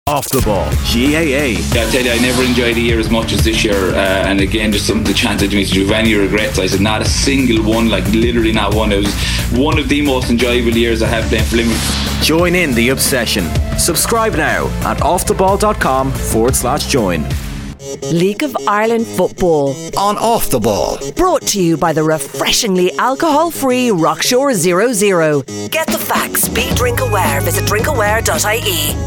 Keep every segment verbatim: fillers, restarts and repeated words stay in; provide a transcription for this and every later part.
Off the Ball, G A A. Yeah, I tell you, I never enjoyed a year as much as this year, uh, and again, just something the chance to me to do any regrets. I said not a single one, like literally not one. It was one of the most enjoyable years I have playing for Limerick. Join in the obsession. Subscribe now at offtheball.com forward slash join. League of Ireland football on Off the Ball. Brought to you by the refreshingly alcohol-free Rockshore Zero Zero. Get the facts. Be drink aware. Visit drink aware dot I E.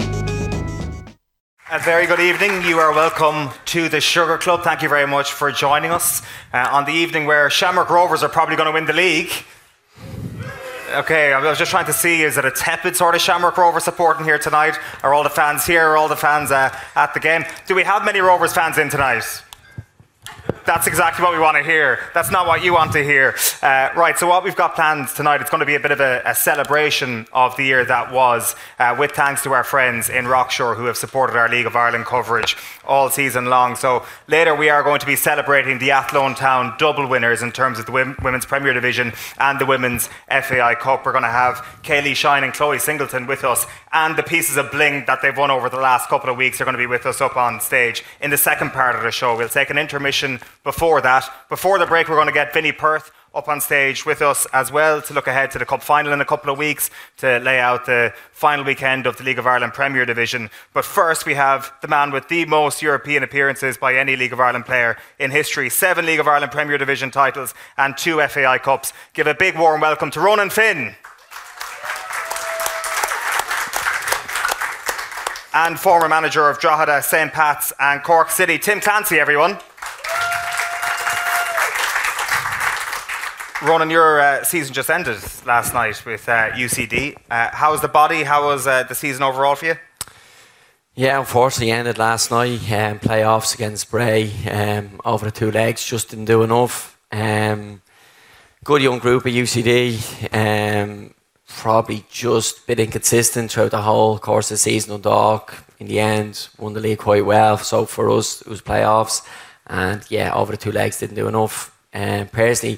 A very good evening. You are welcome to the Sugar Club. Thank you very much for joining us uh, on the evening where Shamrock Rovers are probably going to win the league. Okay, I was just trying to see, is it a tepid sort of Shamrock Rovers supporting here tonight? Are all the fans here? Are all the fans uh, at the game? Do we have many Rovers fans in tonight? That's exactly what we want to hear. That's not what you want to hear. Uh, right, so what we've got planned tonight, it's going to be a bit of a, a celebration of the year that was, uh, with thanks to our friends in Rockshore who have supported our League of Ireland coverage all season long. So later we are going to be celebrating the Athlone Town double winners in terms of the Women's Premier Division and the Women's F A I Cup. We're going to have Kaylee Shine and Chloe Singleton with us, and the pieces of bling that they've won over the last couple of weeks are going to be with us up on stage in the second part of the show. We'll take an intermission before that. Before the break, we're going to get Vinnie Perth up on stage with us as well to look ahead to the Cup final in a couple of weeks, to lay out the final weekend of the League of Ireland Premier Division. But first, we have the man with the most European appearances by any League of Ireland player in history. Seven League of Ireland Premier Division titles and two F A I Cups. Give a big warm welcome to Ronan Finn. And former manager of Drogheda, Saint Pat's and Cork City, Tim Clancy, everyone. Ronan, your uh, season just ended last night with uh, U C D. Uh, how was the body? How was uh, the season overall for you? Yeah, unfortunately ended last night. Um, playoffs against Bray um, over the two legs, just didn't do enough. Um, good young group at U C D. Um, probably just a bit inconsistent throughout the whole course of the season. Dundalk, in the end, won the league quite well. So for us, it was playoffs. And yeah, over the two legs, didn't do enough. Um, personally,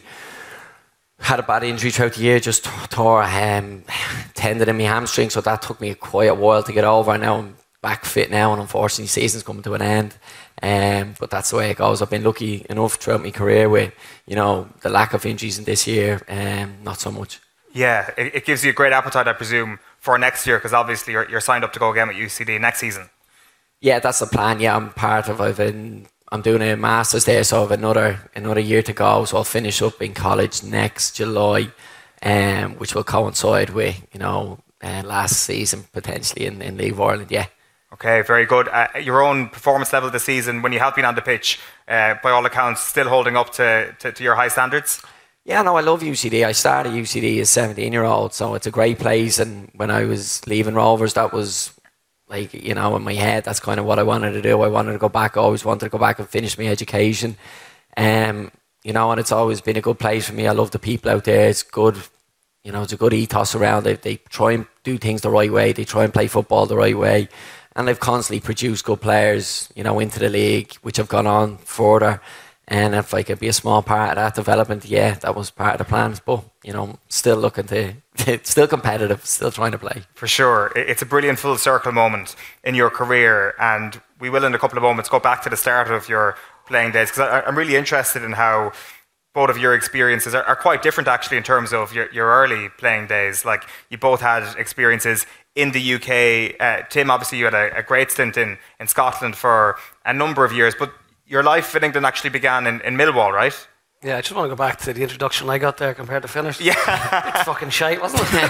had a bad injury throughout the year, just tore a um, tendon in my hamstring, so that took me quite a while to get over. Now I'm back fit now, and unfortunately season's coming to an end. Um, but that's the way it goes. I've been lucky enough throughout my career with, you know, the lack of injuries in this year, um, not so much. Yeah, it, it gives you a great appetite, I presume, for next year, because obviously you're, you're signed up to go again with U C D next season. Yeah, that's the plan. Yeah, I'm part of I've been I'm doing a master's there, so I have another another year to go. So I'll finish up in college next July, um, which will coincide with, you know, uh, last season potentially in, in League of Ireland. Yeah. Okay, very good. Uh, your own performance level this season, when you have been on the pitch, uh, by all accounts, still holding up to, to, to your high standards? Yeah, no, I love U C D. I started U C D as a seventeen-year-old, so it's a great place. And when I was leaving Rovers, that was, like, you know, in my head, that's kind of what I wanted to do. I wanted to go back. I always wanted to go back and finish my education. Um, you know, and it's always been a good place for me. I love the people out there. It's good, you know, it's a good ethos around. They, they try and do things the right way. They try and play football the right way. And they've constantly produced good players, you know, into the league, which have gone on further. And if I could be a small part of that development, yeah, that was part of the plans. But, you know, still looking to, still competitive, still trying to play. For sure. It's a brilliant full circle moment in your career. And we will, in a couple of moments, go back to the start of your playing days, because I'm really interested in how both of your experiences are, are quite different, actually, in terms of your, your early playing days. Like, you both had experiences in the U K. Uh, Tim, obviously, you had a, a great stint in, in Scotland for a number of years. But your life in England actually began in, in Millwall, right? Yeah, I just want to go back to the introduction I got there compared to finish. Yeah. It's fucking shite, wasn't it?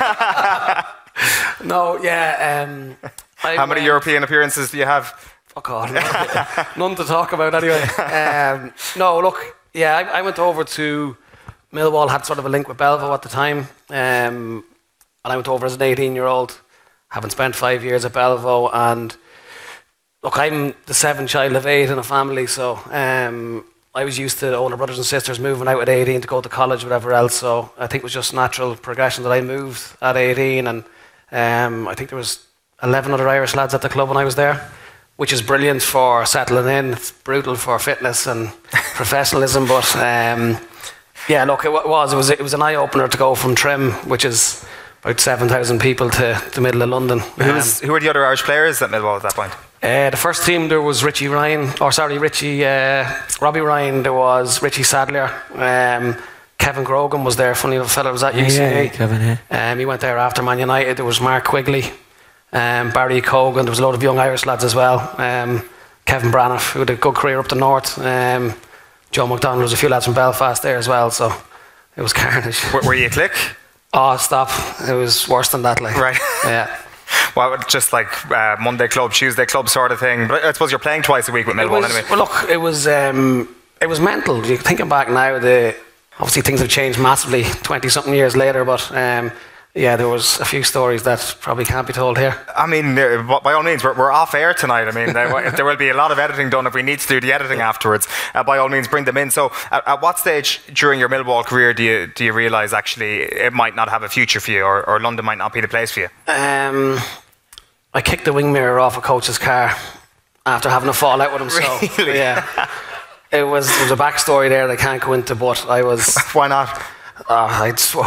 No, yeah. Um, I How many went, European appearances do you have? Fuck off. None to talk about anyway. Um, no, look, yeah, I, I went over to Millwall, had sort of a link with Belleville at the time. Um, and I went over as an eighteen-year-old, having spent five years at Belleville, and look, I'm the seventh child of eight in a family, so um, I was used to older brothers and sisters moving out at eighteen to go to college, whatever else. So I think it was just natural progression that I moved at eighteen, and um, I think there was eleven other Irish lads at the club when I was there, which is brilliant for settling in. It's brutal for fitness and professionalism, but um, yeah, look, it was it was it was an eye opener to go from Trim, which is about seven thousand people to the middle of London. Who, Um, was, who were the other Irish players at Millwall at that point? Uh, the first team, there was Richie Ryan, or sorry, Richie, uh, Robbie Ryan, there was Richie Sadler, um, Kevin Grogan was there, funny little fella, was at U C D. Yeah, yeah, Kevin, yeah. Um, he went there after Man United. There was Mark Quigley, um, Barry Cogan, there was a load of young Irish lads as well. Um, Kevin Braniff, who had a good career up the north. Um, Joe McDonald, there was a few lads from Belfast there as well, so it was carnage. Were, were you a click? Oh, stop. It was worse than that, like. Right. Yeah. Well, just like uh, Monday club, Tuesday club sort of thing. But I suppose you're playing twice a week with Millwall was, anyway. Well, look, it was um, it was mental. You're thinking back now, the obviously things have changed massively twenty something years later. But um, yeah, there was a few stories that probably can't be told here. I mean, uh, by all means, we're, we're off air tonight. I mean, there, there will be a lot of editing done if we need to do the editing afterwards. Uh, by all means, bring them in. So, at, at what stage during your Millwall career do you do you realise actually it might not have a future for you, or, or London might not be the place for you? Um, I kicked the wing mirror off a coach's car after having a fallout with him. So Really? yeah, it was there was a backstory there that I can't go into, but I was. Why not? Oh, I'd swole.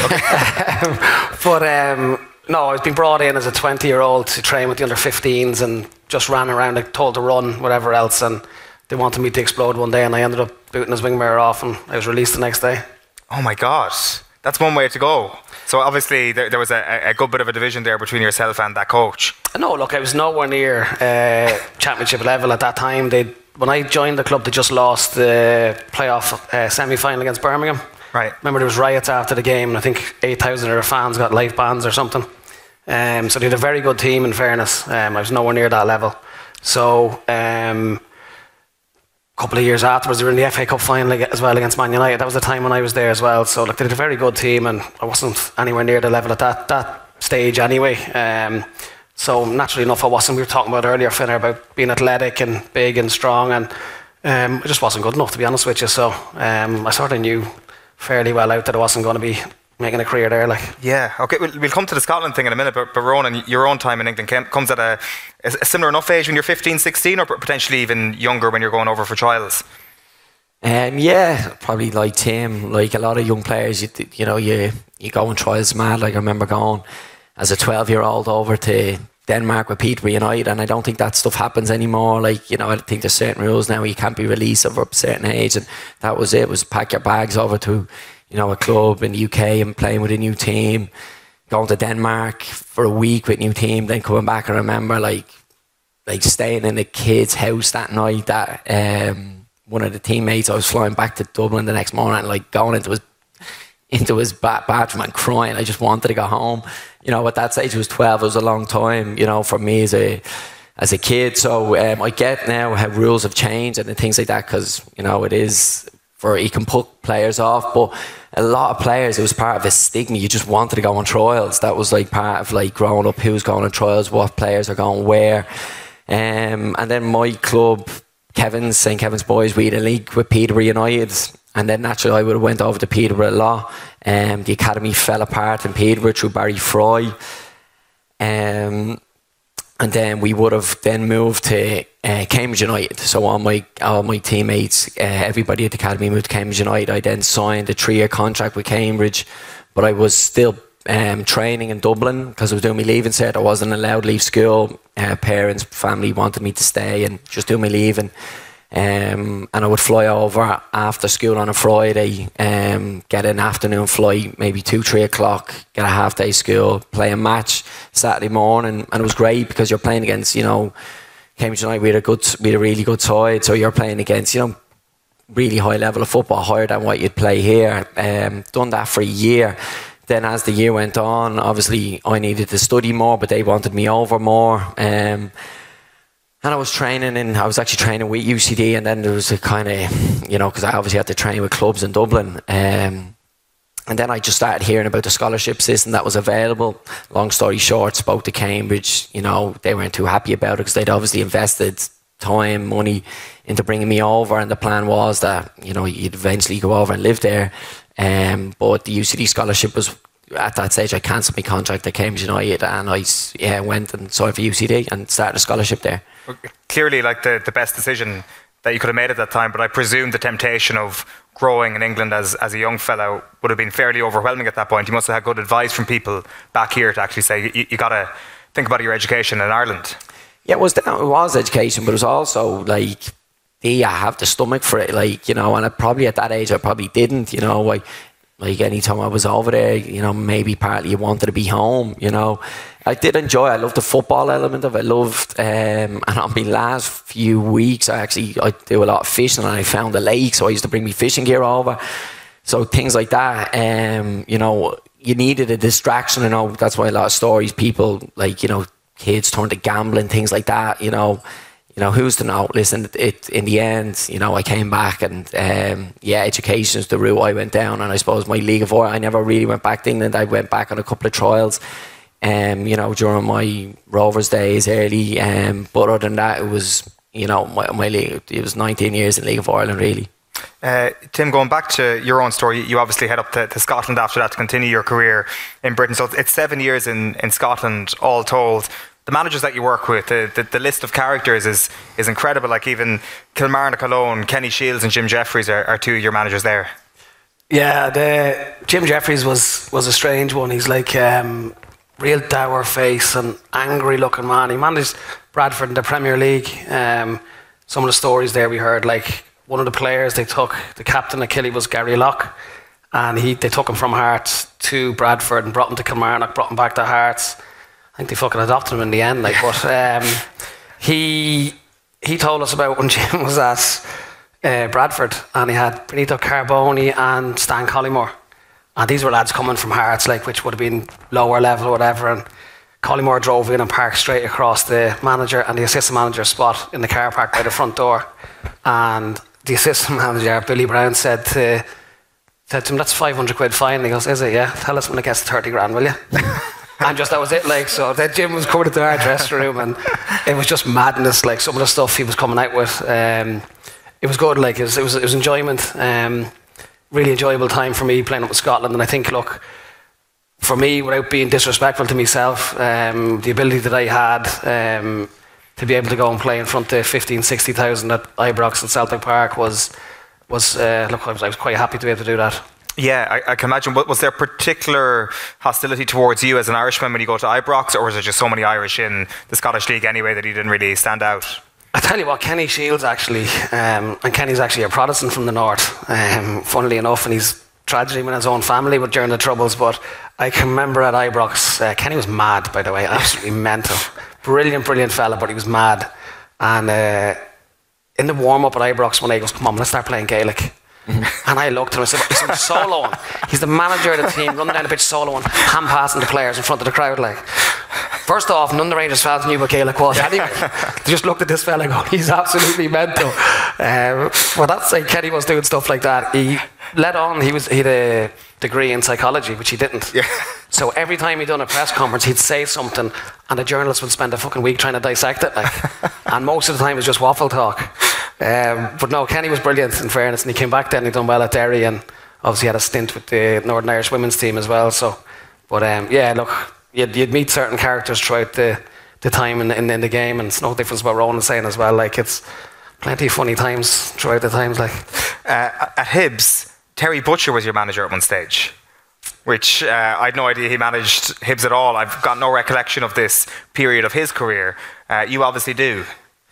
But um, no, I was being brought in as a twenty-year-old to train with the under fifteens and just ran around, like, told to run, whatever else, and they wanted me to explode one day, and I ended up booting his wing mirror off, and I was released the next day. Oh my God, that's one way to go. So obviously there, there was a, a good bit of a division there between yourself and that coach. No, look, I was nowhere near uh, championship level at that time. They, when I joined the club, they just lost the playoff uh, semi-final against Birmingham. Right. Remember, there was riots after the game, and I think eight thousand of their fans got life bans or something. Um, so they had a very good team, in fairness. Um, I was nowhere near that level. So um, a couple of years afterwards, they were in the F A Cup final as well against Man United. That was the time when I was there as well. So like, they had a very good team, and I wasn't anywhere near the level at that, that stage anyway. Um, so naturally enough, I wasn't. We were talking about earlier, Finner, about being athletic and big and strong, and um, I just wasn't good enough, to be honest with you. So um, I sort of knew fairly well out that I wasn't going to be making a career there, like. Yeah, okay, we'll, we'll come to the Scotland thing in a minute, but, but Ronan, your own time in England came, comes at a, a similar enough age when you're fifteen, sixteen, or potentially even younger when you're going over for trials? Um, yeah, probably like Tim, like a lot of young players, you, you know, you, you go on trials mad. Like I remember going as a twelve year old over to Denmark with Peterborough United, and I don't think that stuff happens anymore. Like, you know, I think there's certain rules now, you can't be released over a certain age, and that was it, was pack your bags over to, you know, a club in the U K and playing with a new team, going to Denmark for a week with a new team, then coming back. And remember like like staying in a kid's house that night, that um, one of the teammates, I was flying back to Dublin the next morning, like going into his into his ba- bathroom and crying. I just wanted to go home. You know, at that stage, it was twelve. It was a long time, you know, for me as a as a kid. So um, I get now how rules have changed and things like that, because, you know, it is for, you can put players off, but a lot of players, it was part of a stigma. You just wanted to go on trials. That was like part of like growing up, who's going on trials, what players are going where. Um, and then my club, Kevin's, Saint Kevin's Boys, we had a league with Peterborough United. And then naturally I would have went over to Peterborough a lot. Um, the academy fell apart in Peterborough through Barry Fry. Um, and then we would have then moved to uh, Cambridge United. So all my all my teammates, uh, everybody at the academy moved to Cambridge United. I then signed a three-year contract with Cambridge, but I was still um, training in Dublin because I was doing my leaving cert. I wasn't allowed to leave school. Uh, parents, family wanted me to stay and just do my leaving. Um, and I would fly over after school on a Friday, um, get an afternoon flight, maybe two, three o'clock, get a half day school, play a match Saturday morning, and it was great because you're playing against, you know, Cambridge United. We had a good, we had a really good side, so you're playing against, you know, really high level of football, higher than what you'd play here. Um, done that for a year. Then as the year went on, obviously I needed to study more, but they wanted me over more. Um, And I was training in, I was actually training with U C D, and then there was a kind of, you know, because I obviously had to train with clubs in Dublin. Um, and then I just started hearing about the scholarship system that was available. Long story short, spoke to Cambridge, you know, they weren't too happy about it because they'd obviously invested time, money into bringing me over. And the plan was that, you know, you'd eventually go over and live there. Um, but the U C D scholarship was, at that stage, I cancelled my contract at Cambridge United, and I yeah, went and signed for U C D and started a scholarship there. Clearly, like the, the best decision that you could have made at that time, but I presume the temptation of growing in England as, as a young fellow would have been fairly overwhelming at that point. You must have had good advice from people back here to actually say, you, you got to think about your education in Ireland. Yeah, it was, it was education, but it was also like, do you have the stomach for it? Like, you know, and I probably at that age, I probably didn't, you know, like, like any time I was over there, you know, maybe partly you wanted to be home, you know. I did enjoy it. I loved the football element of it. I loved, um, and on my last few weeks, I actually, I do a lot of fishing and I found a lake, so I used to bring my fishing gear over. So things like that, um, you know, you needed a distraction, you know, that's why a lot of stories, people, like, you know, kids turn to gambling, things like that, you know. You know, who's to know? Listen, it, it, in the end, you know, I came back and, um, yeah, education is the route I went down. And I suppose my League of Four, I never really went back to England. I went back on a couple of trials, um, you know, during my Rovers days early. Um, but other than that, it was, you know, my, my league, it was nineteen years in League of Ireland, really. Uh, Tim, going back to your own story, you obviously head up to, to Scotland after that to continue your career in Britain. So it's seven years in, in Scotland, all told. The managers that you work with, the, the, the list of characters is is incredible. Like even Kilmarnock alone, Kenny Shields and Jim Jeffries are, are two of your managers there. Yeah, the Jim Jeffries was was a strange one. He's like um, real dour face and angry looking man. He managed Bradford in the Premier League. Um, some of the stories there we heard, like one of the players they took, the captain of Killie was Gary Locke, and he they took him from Hearts to Bradford and brought him to Kilmarnock, brought him back to Hearts. I think they fucking adopted him in the end, like. But um, he he told us about when Jim was at uh, Bradford and he had Benito Carboni and Stan Collymore, and these were lads coming from Hearts, like, which would have been lower level or whatever. And Collymore drove in and parked straight across the manager and the assistant manager's spot in the car park by the front door. And the assistant manager, Billy Brown, said to said to him, "That's five hundred quid fine." And he goes, "Is it? Yeah. Tell us when it gets to thirty grand, will you?" And just that was it, like. So then Jim was coming into our dressing room and it was just madness, like some of the stuff he was coming out with. Um, it was good, like it was, it was, it was enjoyment. Um, really enjoyable time for me playing up with Scotland. And I think, look, for me, without being disrespectful to myself, um, the ability that I had um, to be able to go and play in front of fifteen, sixty thousand at Ibrox and Celtic Park was, was uh, look, I was, I was quite happy to be able to do that. Yeah, I, I can imagine. Was there particular hostility towards you as an Irishman when you go to Ibrox, or was there just so many Irish in the Scottish League anyway that he didn't really stand out? I tell you what, Kenny Shields actually, um, and Kenny's actually a Protestant from the north, um, funnily enough, and he's tragedy with his own family but during the Troubles. But I can remember at Ibrox, uh, Kenny was mad, by the way, absolutely mental. Brilliant, brilliant fella, but he was mad. And uh, in the warm-up at Ibrox one day, he goes, "Come on, let's start playing Gaelic." Mm-hmm. And I looked at him and said, "He's soloing. He's the manager of the team, running down the pitch soloing, hand passing the players in front of the crowd, like." First off, none of the Rangers fans knew what Gaelic was anyway. They just looked at this fella and go, "He's absolutely mental." Um, well, that's like Kenny was doing stuff like that. He led on, he was he had a degree in psychology, which he didn't. Yeah. So every time he'd done a press conference, he'd say something and the journalist would spend a fucking week trying to dissect it, like. And most of the time it was just waffle talk. Um, but no, Kenny was brilliant, in fairness, and he came back then, he'd done well at Derry, and obviously had a stint with the Northern Irish women's team as well. So, but um, yeah, look, you'd, you'd meet certain characters throughout the, the time in, in, in the game, and it's no difference what Ronan saying as well. Like, it's plenty of funny times throughout the times. Like uh, at Hibs, Terry Butcher was your manager at one stage, which uh, I had no idea he managed Hibs at all. I've got no recollection of this period of his career. Uh, you obviously do.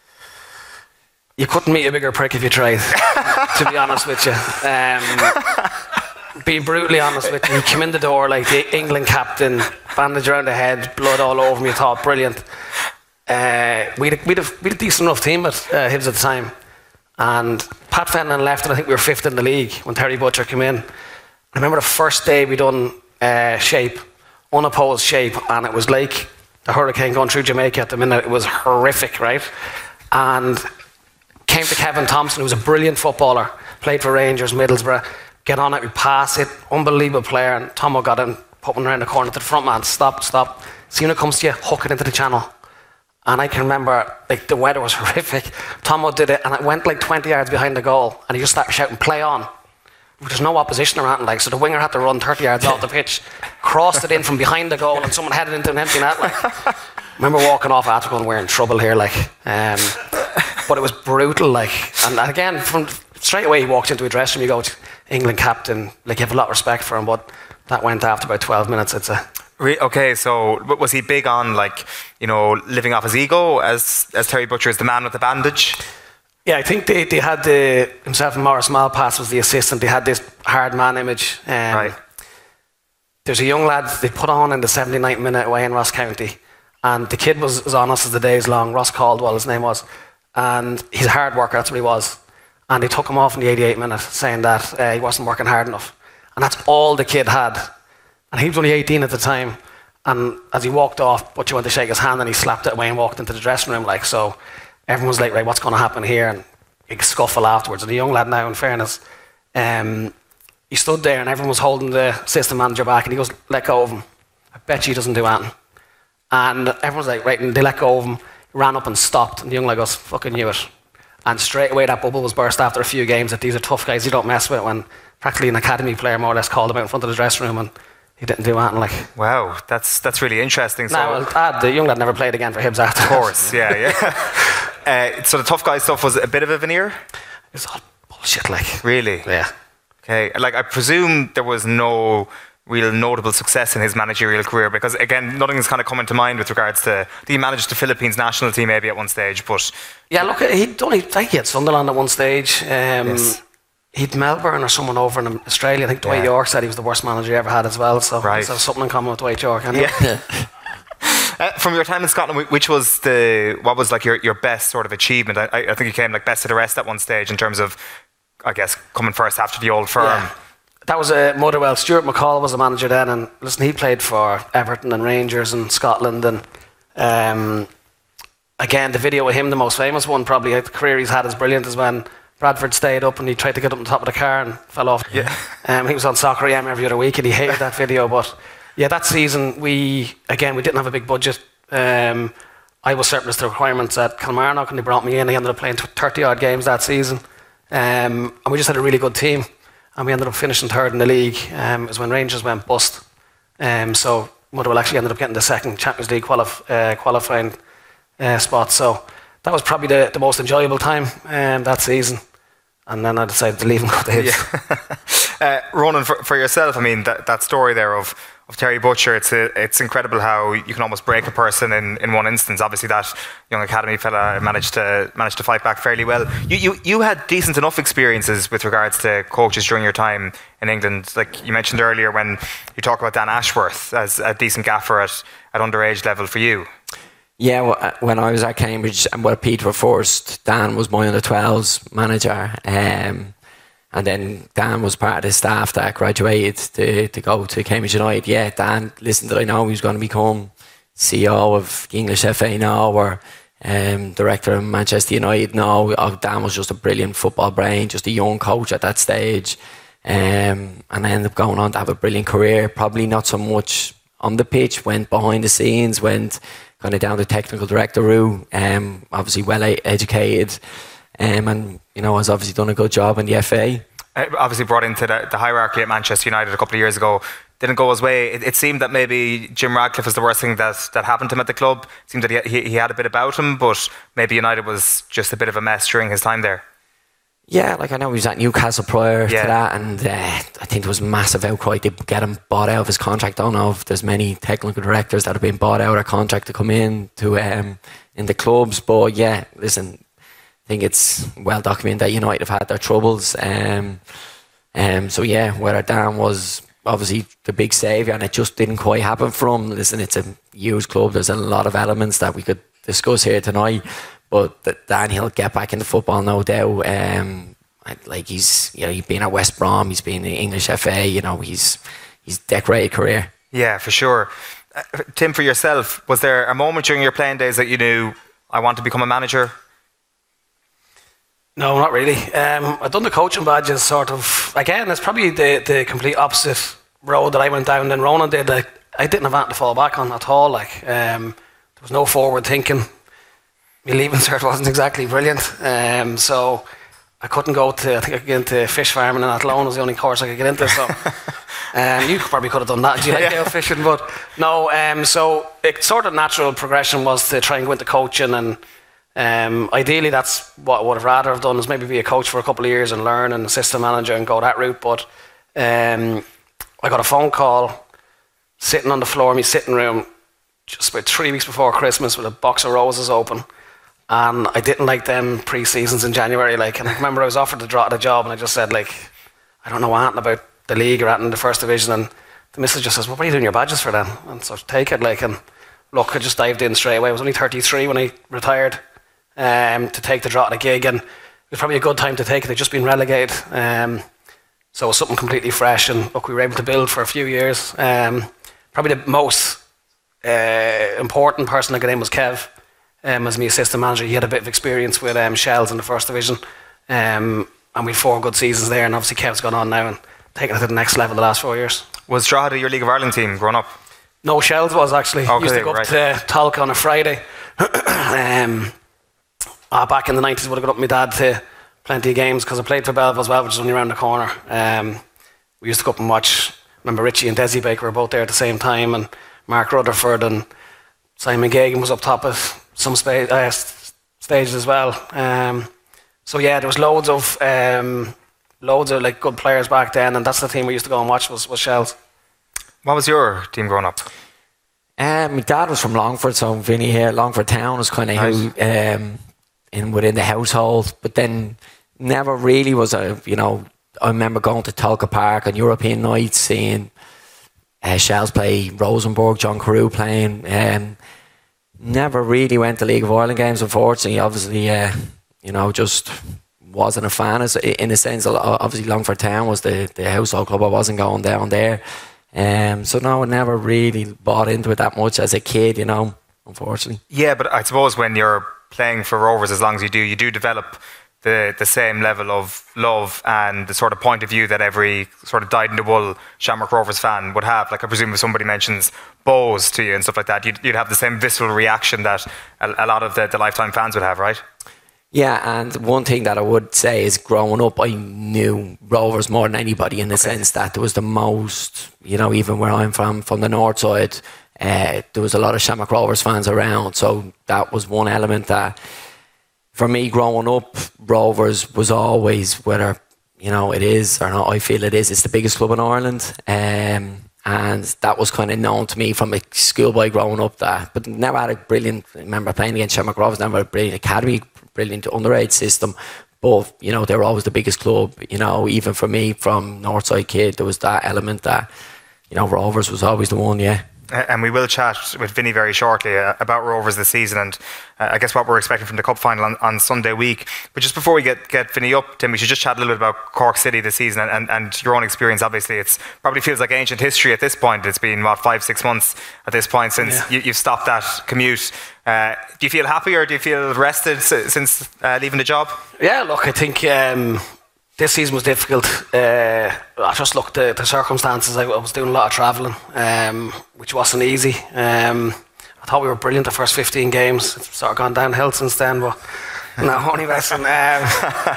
You couldn't meet a bigger prick if you tried, to be honest with you. Um, being brutally honest with you, he came in the door like the England captain, bandage around the head, blood all over me. You thought, brilliant. Uh, we had, we'd, we'd a decent enough team at uh, Hibs at the time. And Pat Fenton left, and I think we were fifth in the league when Terry Butcher came in. I remember the first day we done uh, shape, unopposed shape, and it was like the hurricane going through Jamaica at the minute. It was horrific, right? And came to Kevin Thompson, who was a brilliant footballer, played for Rangers, Middlesbrough. Get on it, we pass it, unbelievable player. And Tomo got in, put one around the corner to the front man, stop, stop. See when it comes to you, hook it into the channel. And I can remember, like, the weather was horrific. Tomo did it, and it went like twenty yards behind the goal, and he just started shouting, "Play on." There's no opposition around, like, so the winger had to run thirty yards off the pitch, crossed it in from behind the goal, and someone headed into an empty net, like. I remember walking off after going, "We're in trouble here," like. Um, but it was brutal, like. And again, from straight away he walked into a dressing room, you go, England captain. Like, you have a lot of respect for him, but that went after about twelve minutes, I'd say. Re- okay, so was he big on, like, you know, living off his ego as as Terry Butcher is the man with the bandage? Yeah, I think they, they had the, himself and Maurice Malpass was the assistant. They had this hard man image. Um, right. There's a young lad they put on in the seventy-ninth minute away in Ross County, and the kid was as honest as the days long. Ross Caldwell, his name was, and he's a hard worker. That's what he was. And they took him off in the eighty-eighth minute, saying that uh, he wasn't working hard enough, and that's all the kid had. And he was only eighteen at the time. And as he walked off, Butcher went to shake his hand, and he slapped it away and walked into the dressing room. Like, so, everyone was like, right, what's going to happen here? And big scuffle afterwards. And the young lad now, in fairness, um, he stood there and everyone was holding the assistant manager back, and he goes, let go of him. I bet you he doesn't do anything. And everyone's like, right, and they let go of him. He ran up and stopped, and the young lad goes, fucking knew it. And straight away that bubble was burst after a few games that these are tough guys you don't mess with, when practically an academy player more or less called him out in front of the dressing room and he didn't do anything. Like, wow, that's that's really interesting. So, nah, well, Dad, the young lad never played again for Hibs after. Of course, yeah, yeah. uh, so the tough guy stuff was a bit of a veneer? It's all bullshit, like. Really? Yeah. Okay, like, I presume there was no real notable success in his managerial career, because again, nothing's kind of coming to mind with regards to, he managed the Philippines national team maybe at one stage, but yeah, look, he'd only, I think he had Sunderland at one stage. Um, yes. He'd Melbourne or someone over in Australia. I think Dwight Yeah. York said he was the worst manager he ever had as well, so Right. so something in common with Dwight York. Anyway. yeah. Uh, from your time in Scotland, which was the, what was like your, your best sort of achievement? I, I think you came like best of the rest at one stage in terms of, I guess, coming first after the old firm. Yeah. That was uh, Motherwell. Stuart McCall was the manager then, and listen, he played for Everton and Rangers and Scotland, and um, again, the video of him, the most famous one probably, the career he's had is brilliant, is when Bradford stayed up and he tried to get up on top of the car and fell off. Yeah. Um, he was on Soccer A M every other week and he hated that video, but yeah, that season we, again, we didn't have a big budget. Um, I was surplus to requirements at Kilmarnock and they brought me in. I ended up playing thirty odd games that season, um, and we just had a really good team. And we ended up finishing third in the league. Um, it was when Rangers went bust. Um, so Motherwell actually ended up getting the second Champions League qualif- uh, qualifying uh, spot. So that was probably the, the most enjoyable time um, that season. And then I decided to leave and go to Hibs. Yeah. uh, Ronan, for, for yourself, I mean, that, that story there of, of Terry Butcher, it's a, it's incredible how you can almost break a person in, in one instance. Obviously, that young academy fella managed to managed to fight back fairly well. You, you you had decent enough experiences with regards to coaches during your time in England. Like you mentioned earlier, when you talk about Dan Ashworth as a decent gaffer at, at underage level for you. Yeah, well, when I was at Cambridge and with Peter first, Dan was my under twelves manager. Um, And then Dan was part of the staff that graduated to, to go to Cambridge United. Yeah, Dan, listen, did I know he was going to become C E O of the English F A now, or um, director of Manchester United? No, oh, Dan was just a brilliant football brain, just a young coach at that stage. Um, and I ended up going on to have a brilliant career. Probably not so much on the pitch, went behind the scenes, went kind of down the technical director route, um, obviously well educated. Um, and, you know, has obviously done a good job in the F A. Uh, obviously brought into the, the hierarchy at Manchester United a couple of years ago. Didn't go his way. It, it seemed that maybe Jim Radcliffe was the worst thing that, that happened to him at the club. It seemed that he, he, he had a bit about him, but maybe United was just a bit of a mess during his time there. Yeah, like I know he was at Newcastle prior yeah. to that, and uh, I think there was massive outcry to get him bought out of his contract. I don't know if there's many technical directors that have been bought out of contract to come in to um, in the clubs, but yeah, listen, I think it's well documented that United have had their troubles. Um, um, so yeah, whether Dan was obviously the big saviour and it just didn't quite happen for him. Listen, it's a huge club. There's a lot of elements that we could discuss here tonight, but that Dan, he'll get back into football, no doubt. Um, like he's, you know, he's been at West Brom, he's been in the English F A. You know, he's he's decorated career. Yeah, for sure. Uh, Tim, for yourself, was there a moment during your playing days that you knew, I want to become a manager? No, not really. Um, I've done the coaching badges sort of, again, it's probably the, the complete opposite road that I went down than Ronan did. Like, I didn't have anything to fall back on at all. Like, um, there was no forward thinking. My leaving cert wasn't exactly brilliant. Um, so I couldn't go to, I think I could get into fish farming and Athlone was the only course I could get into. So um, you probably could have done that. Do you like yeah. fishing? But no, um, so it sort of natural progression was to try and go into coaching, and Um, ideally, that's what I would have rather have done, is maybe be a coach for a couple of years and learn, and assistant manager and go that route. But um, I got a phone call sitting on the floor in my sitting room just about three weeks before Christmas with a box of roses open. And I didn't like them pre-seasons in January. Like, and I remember I was offered the, the job, and I just said, like, I don't know anything about the league or anything in the first division. And the missus just says, well, what are you doing your badges for then? And so take it, like, and look, I just dived in straight away. I was only thirty-three when I retired um, to take the draw at a gig, and it was probably a good time to take it. They'd just been relegated. Um, so it was something completely fresh, and look, we were able to build for a few years. Um, probably the most uh, important person that got in was Kev. Um, as my assistant manager, he had a bit of experience with um, Shells in the first division, um, and we had four good seasons there. And obviously, Kev's gone on now and taken it to the next level the last four years. Was Drogheda your League of Ireland team growing up? No, Shells was actually. Okay, used to go right. up to Talca on a Friday. um, uh, back in the nineties, would have got up with my dad to plenty of games because I played for Belva as well, which is only around the corner. Um, we used to go up and watch. Remember Richie and Desi Baker were both there at the same time, and Mark Rutherford and Simon Gagan was up top of some spa- uh, stages as well. Um, so yeah, there was loads of um, loads of like good players back then, and that's the team we used to go and watch was, was Shells. What was your team growing up? Um, my dad was from Longford, so Vinny here, Longford Town was kind of Nice. who um, in within the household. But then never really was a, you know, I remember going to Talca Park on European nights, seeing uh, Shells play Rosenborg, John Carew playing. Um, never really went to League of Ireland games, unfortunately. Obviously, uh, you know, just wasn't a fan. As- In a sense, obviously Longford Town was the, the household club. I wasn't going down there. Um, so no, I never really bought into it that much as a kid, you know, unfortunately. Yeah, but I suppose when you're playing for Rovers, as long as you do, you do develop the the same level of love and the sort of point of view that every sort of dyed-in-the-wool Shamrock Rovers fan would have. Like, I presume if somebody mentions Bose to you and stuff like that, you'd, you'd have the same visceral reaction that a, a lot of the, the lifetime fans would have, right? Yeah, and one thing that I would say is growing up, I knew Rovers more than anybody in the okay. sense that there was the most, you know, even where I'm from, from the north side, uh, there was a lot of Shamrock Rovers fans around. So that was one element that, for me growing up, Rovers was always, whether, you know, it is or not, I feel it is, it's the biggest club in Ireland. Um, and that was kind of known to me from a schoolboy growing up, that, but never had a brilliant, I remember playing against Shamrock Rovers, never had a brilliant academy, brilliant underage system, but you know, they were always the biggest club. You know, even for me, from Northside kid, there was that element that, you know, Rovers was always the one. Yeah. And we will chat with Vinny very shortly uh, about Rovers this season, and uh, I guess what we're expecting from the Cup final on, on Sunday week. But just before we get, get Vinny up, Tim, we should just chat a little bit about Cork City this season and, and, and your own experience. Obviously, it's probably feels like ancient history at this point. It's been, what, five, six months at this point since yeah. you, you've stopped that commute. Uh, do you feel happy or do you feel rested s- since uh, leaving the job? Yeah, look, I think um, this season was difficult. Uh, I just looked at the circumstances. I, I was doing a lot of travelling, um, which wasn't easy. Um, I thought we were brilliant the first fifteen games. It's sort of gone downhill since then, but no, only messing. Um,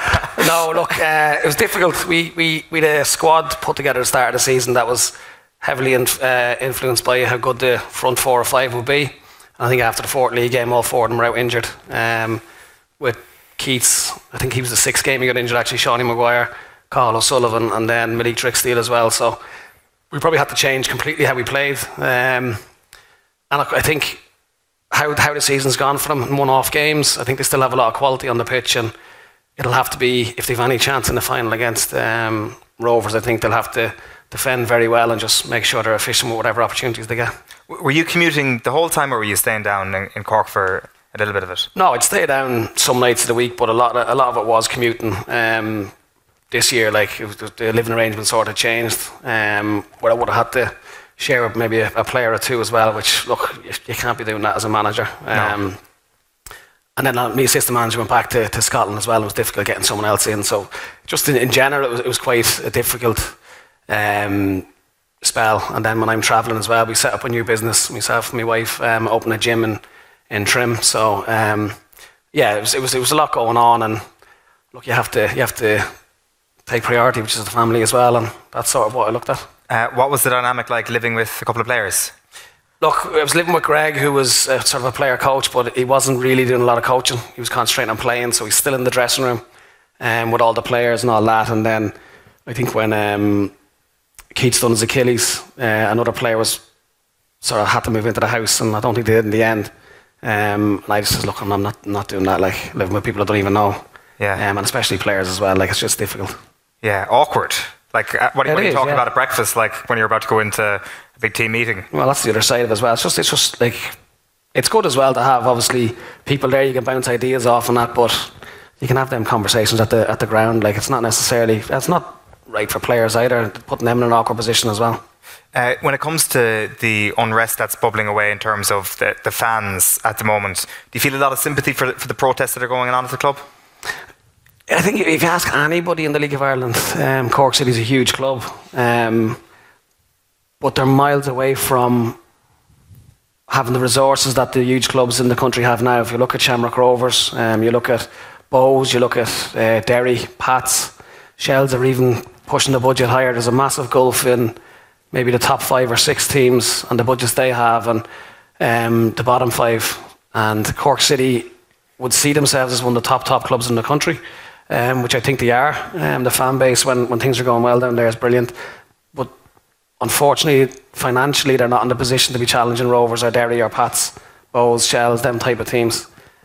no, look, uh, it was difficult. We, we, we had a squad put together at the start of the season that was heavily in, uh, influenced by how good the front four or five would be. I think after the fourth league game, all four of them were out injured. Um, with Keats, I think he was the sixth game he got injured, actually, Shawnee Maguire, Carl O'Sullivan, and then Malik Dricksteel as well. So we probably had to change completely how we played. Um, and look, I think how how the season's gone for them in one-off games, I think they still have a lot of quality on the pitch, and it'll have to be, if they've any chance in the final against um, Rovers, I think they'll have to defend very well and just make sure they're efficient with whatever opportunities they get. Were you commuting the whole time, or were you staying down in, in Cork for a little bit of it? No, I'd stay down some nights of the week, but a lot of, a lot of it was commuting. Um, this year, like, it was, the living arrangement sort of changed, um, where I would have had to share with maybe a, a player or two as well, which, look, you, you can't be doing that as a manager. Um, no. And then uh, me assistant manager went back to, to Scotland as well. It was difficult getting someone else in. So just in, in general, it was, it was quite a difficult um, spell. And then when I'm travelling as well, we set up a new business. Myself and my wife um, opened a gym in, in Trim. So um, yeah, it was, it was it was a lot going on. And look, you have to you have to take priority, which is the family as well. And that's sort of what I looked at. Uh, what was the dynamic like living with a couple of players? look, I was living with Greg, who was uh, sort of a player coach, but he wasn't really doing a lot of coaching. He was concentrating on playing, so he's still in the dressing room um, with all the players and all that. And then I think when um, Keith's done his Achilles, uh, another player was sort of had to move into the house, and I don't think they did in the end. Um, and I just said, look, I'm not not doing that. Like living with people I don't even know, yeah, um, and especially players as well. Like it's just difficult. Yeah, awkward. Like uh, what, what are you is, talking yeah. about at breakfast? Like when you're about to go into a big team meeting. Well, that's the other side of it as well. It's just, it's just like, it's good as well to have obviously people there you can bounce ideas off and that, but you can have them conversations at the at the ground. Like it's not necessarily, it's not right for players either, putting them in an awkward position as well. Uh, when it comes to the unrest that's bubbling away in terms of the, the fans at the moment, do you feel a lot of sympathy for, for the protests that are going on at the club? I think if you ask anybody in the League of Ireland, um, Cork City's a huge club, um, but they're miles away from having the resources that the huge clubs in the country have now. If you look at Shamrock Rovers, um, you look at Bows, you look at uh, Derry, Pats, Shells are even pushing the budget higher. There's a massive gulf in maybe the top five or six teams and the budgets they have, and um, the bottom five. And Cork City would see themselves as one of the top, top clubs in the country. Um, which I think they are. Um, the fan base, when, when things are going well down there, is brilliant. But unfortunately, financially, they're not in the position to be challenging Rovers or Derry or Pats, Bows, Shells, them type of teams.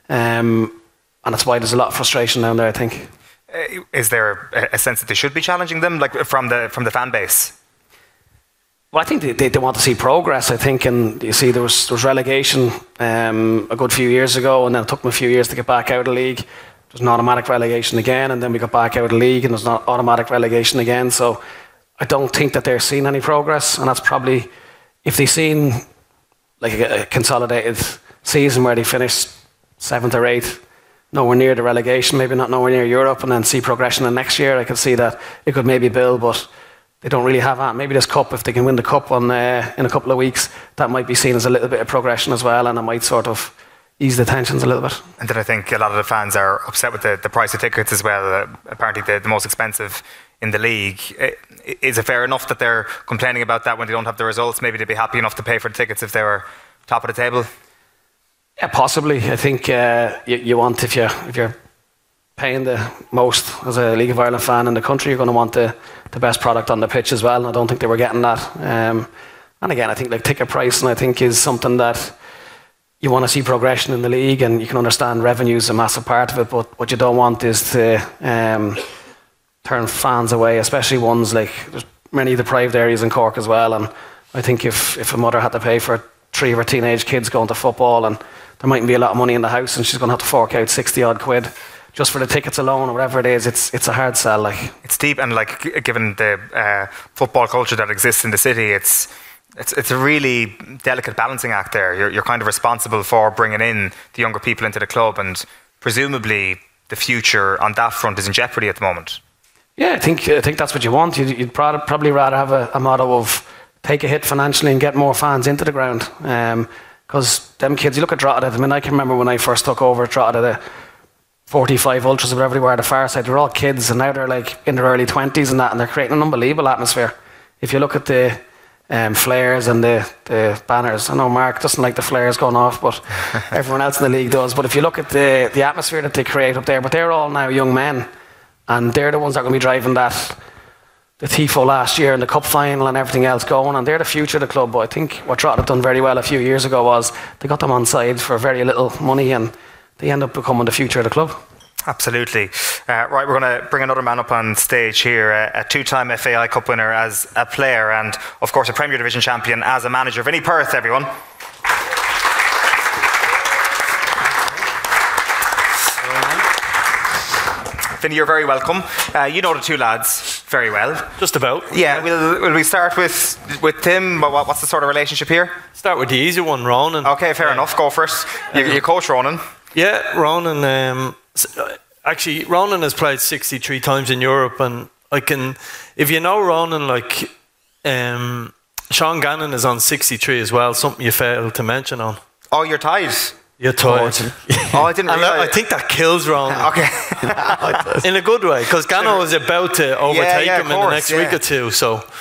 Um, and that's why there's a lot of frustration down there, I think. Uh, is there a, a sense that they should be challenging them, like from the from the fan base? Well, I think they, they, they want to see progress, I think. And you see, there was, there was relegation um, a good few years ago, and then it took them a few years to get back out of the league. There's an automatic relegation again, and then we got back out of the league and there's an automatic relegation again. So I don't think that they're seeing any progress, and that's probably, if they've seen like a, a consolidated season where they finished seventh or eighth, nowhere near the relegation, maybe not nowhere near Europe, and then see progression in next year, I could see that it could maybe build, but they don't really have that. Maybe this cup, if they can win the cup on, uh, in a couple of weeks, that might be seen as a little bit of progression as well, and it might sort of ease the tensions a little bit. And then I think a lot of the fans are upset with the, the price of tickets as well. Uh, apparently the, the most expensive in the league. Uh, is it fair enough that they're complaining about that when they don't have the results? Maybe they'd be happy enough to pay for the tickets if they were top of the table? Yeah, possibly. I think uh, you, you want, if, you, if you're paying the most as a League of Ireland fan in the country, you're going to want the, the best product on the pitch as well. And I don't think they were getting that. Um, and again, I think like ticket pricing, I think, is something that you want to see progression in the league, and you can understand revenue is a massive part of it, but what you don't want is to um, turn fans away, especially ones like, there's many deprived areas in Cork as well, and I think if, if a mother had to pay for three of her teenage kids going to football, and there mightn't be a lot of money in the house, and she's going to have to fork out sixty odd quid just for the tickets alone or whatever it is, it's it's a hard sell. Like it's deep, and like given the uh, football culture that exists in the city, it's It's it's a really delicate balancing act there. You're you're kind of responsible for bringing in the younger people into the club, and presumably the future on that front is in jeopardy at the moment. Yeah, I think I think that's what you want. You'd, you'd probably rather have a, a motto of take a hit financially and get more fans into the ground. Because um, them kids, you look at Drogheda. I mean, I can remember when I first took over Drogheda, the forty-five ultras or whatever they were, the far side, they're all kids, and now they're like in their early twenties and that, and they're creating an unbelievable atmosphere. If you look at the Um, flares and the, the banners. I know Mark doesn't like the flares going off, but everyone else in the league does. But if you look at the, the atmosphere that they create up there, but they're all now young men, and they're the ones that are going to be driving that, the Tifo last year and the cup final and everything else going, and they're the future of the club. But I think what Drogheda had done very well a few years ago was they got them on side for very little money, and they end up becoming the future of the club. Absolutely. Uh, right, we're going to bring another man up on stage here, uh, a two-time F A I Cup winner as a player, and of course a Premier Division champion as a manager. Vinny Perth, everyone. Vinny, you're very welcome. Uh, you know the two lads very well. Just about. Yeah, will will we start with with Tim? What, what's the sort of relationship here? Start with the easy one, Ronan. Okay, fair uh, enough. Go first. You, you coach Ronan. Yeah, Ronan. Um, actually, Ronan has played sixty-three times in Europe, and I can, if you know Ronan, like um, Sean Gannon is on sixty-three as well. Something you failed to mention on. Oh, you're tied. You're tied. Oh, I didn't. And I, I think that kills Ronan. Okay. In a good way, because Gannon was about to overtake yeah, yeah, him course, in the next yeah. week or two. So.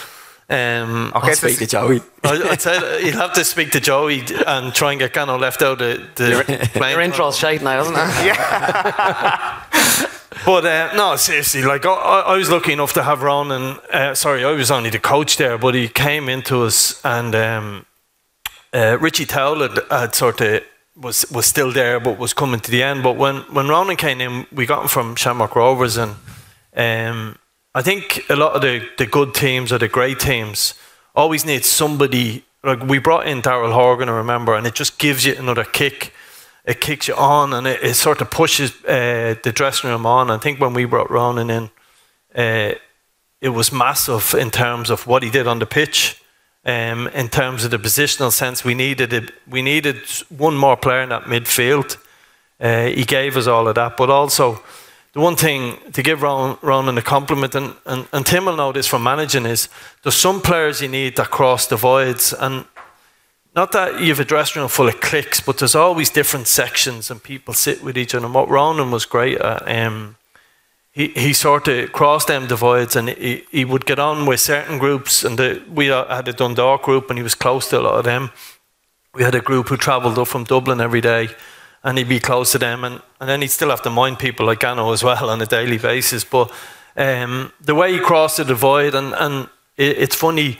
Um, okay, I'll speak to Joey. I, I'd say you'll have to speak to Joey and try and get Gano left out of the plane. Your intro's shite now, isn't it? Yeah. But uh, no, seriously, like I, I was lucky enough to have Ronan. Uh, sorry, I was only the coach there, but he came into us, and um, uh, Richie Towell had, had sort of was was still there, but was coming to the end. But when when Ronan came in, we got him from Shamrock Rovers, and um, I think a lot of the, the good teams or the great teams always need somebody. Like we brought in Daryl Horgan, I remember, and it just gives you another kick. It kicks you on, and it, it sort of pushes uh, the dressing room on. I think when we brought Ronan in, uh, it was massive in terms of what he did on the pitch. Um, in terms of the positional sense, we needed a, we needed one more player in that midfield. Uh, he gave us all of that, but also the one thing to give Ron, Ronan a compliment, and, and, and Tim will know this from managing, is there's some players you need that cross the voids, and not that you have a dressing room full of cliques, but there's always different sections and people sit with each other. And what Ronan was great at, um, he, he sort of crossed them divides, and he, he would get on with certain groups. And the, we had a Dundalk group, and he was close to a lot of them. We had a group who travelled up from Dublin every day, and he'd be close to them. And, and then he'd still have to mind people like Gano as well on a daily basis. But um, the way he crossed the divide, and, and it, it's funny,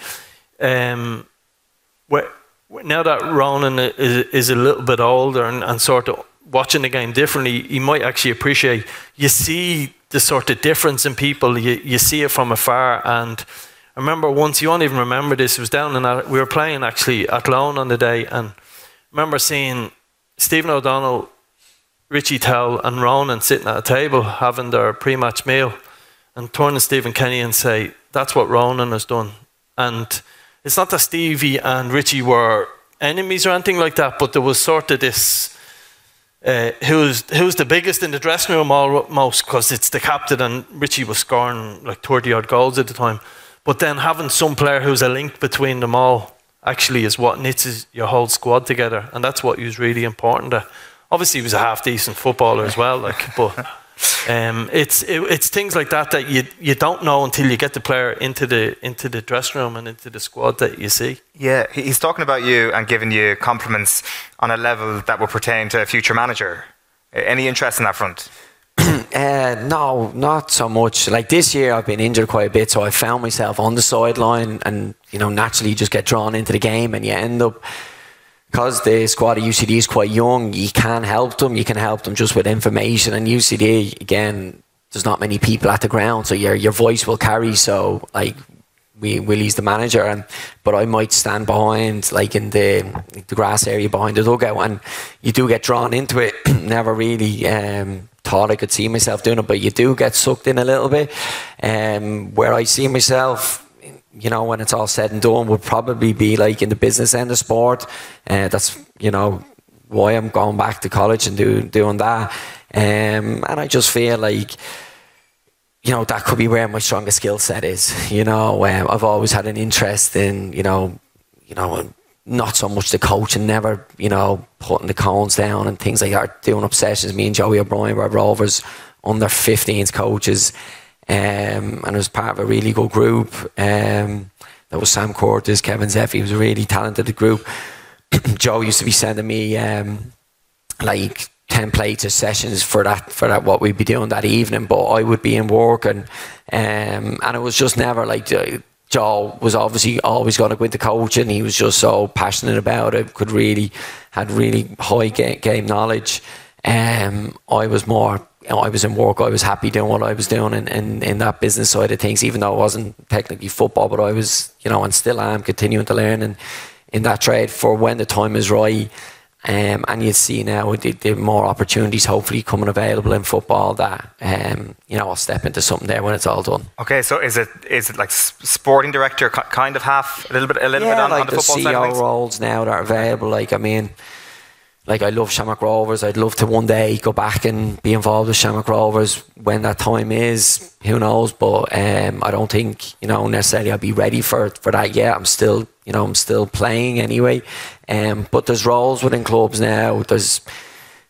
um, where, now that Ronan is, is a little bit older and, and sort of watching the game differently, he might actually appreciate, you see the sort of difference in people, you, you see it from afar. And I remember once, you won't even remember this, it was down in, we were playing actually at Lone on the day, and I remember seeing Stephen O'Donnell, Richie Towell and Ronan sitting at a table having their pre-match meal, and turning to Stephen Kenny and say, that's what Ronan has done. And it's not that Stevie and Richie were enemies or anything like that, but there was sort of this, uh, who's who's the biggest in the dressing room almost, because it's the captain, and Richie was scoring like thirty odd goals at the time. But then having some player who's a link between them all actually is what knits your whole squad together, and that's what was really important. Uh, obviously, he was a half decent footballer as well, like, but. Um, it's it, it's things like that that you you don't know until you get the player into the into the dressing room and into the squad that you see. Yeah, he's talking about you and giving you compliments on a level that will pertain to a future manager. Any interest in that front? uh, no, not so much. Like this year, I've been injured quite a bit, so I found myself on the sideline, and you know, naturally, you just get drawn into the game, and you end up. Because the squad of U C D is quite young, you can help them. You can help them just with information. And U C D, again, there's not many people at the ground, so your your voice will carry. So, like, we Willie's the manager, and but I might stand behind, like in the the grass area behind the dugout, and you do get drawn into it. Never really um, thought I could see myself doing it, but you do get sucked in a little bit. Um, where I see myself. You know, when it's all said and done, would probably be like in the business end of sport. Uh, that's, you know, why I'm going back to college and do, doing that. Um, and I just feel like, you know, that could be where my strongest skill set is. You know, um, I've always had an interest in, you know, you know, not so much the coach and never, you know, putting the cones down and things like that, doing up sessions. Me and Joey O'Brien were Rovers under fifteens coaches. Um, and it was part of a really good group. Um, there was Sam Curtis, Kevin Zeffy. It was a really talented group. Joe used to be sending me um, like templates of sessions for that, for that what we'd be doing that evening. But I would be in work, and um, and it was just never like uh, Joe was obviously always going to go into coaching. He was just so passionate about it. Could really had really high game, game knowledge. Um, I was more. I was in work, I was happy doing what I was doing in, in, in that business side of things, even though it wasn't technically football, but I was, you know, and still am continuing to learn in, in that trade for when the time is right. Um, and you see now the, the more opportunities hopefully coming available in football that, um, you know, I'll step into something there when it's all done. Okay, so is it is it like sporting director kind of half, a little bit, a little yeah, bit on, like on the, the football C E O side of things? roles now that are available, like, I mean, like I love Shamrock Rovers. I'd love to one day go back and be involved with Shamrock Rovers when that time is. Who knows? But um, I don't think, you know, necessarily I'll be ready for for that yet. I'm still, you know, I'm still playing anyway. Um, but there's roles within clubs now. There's,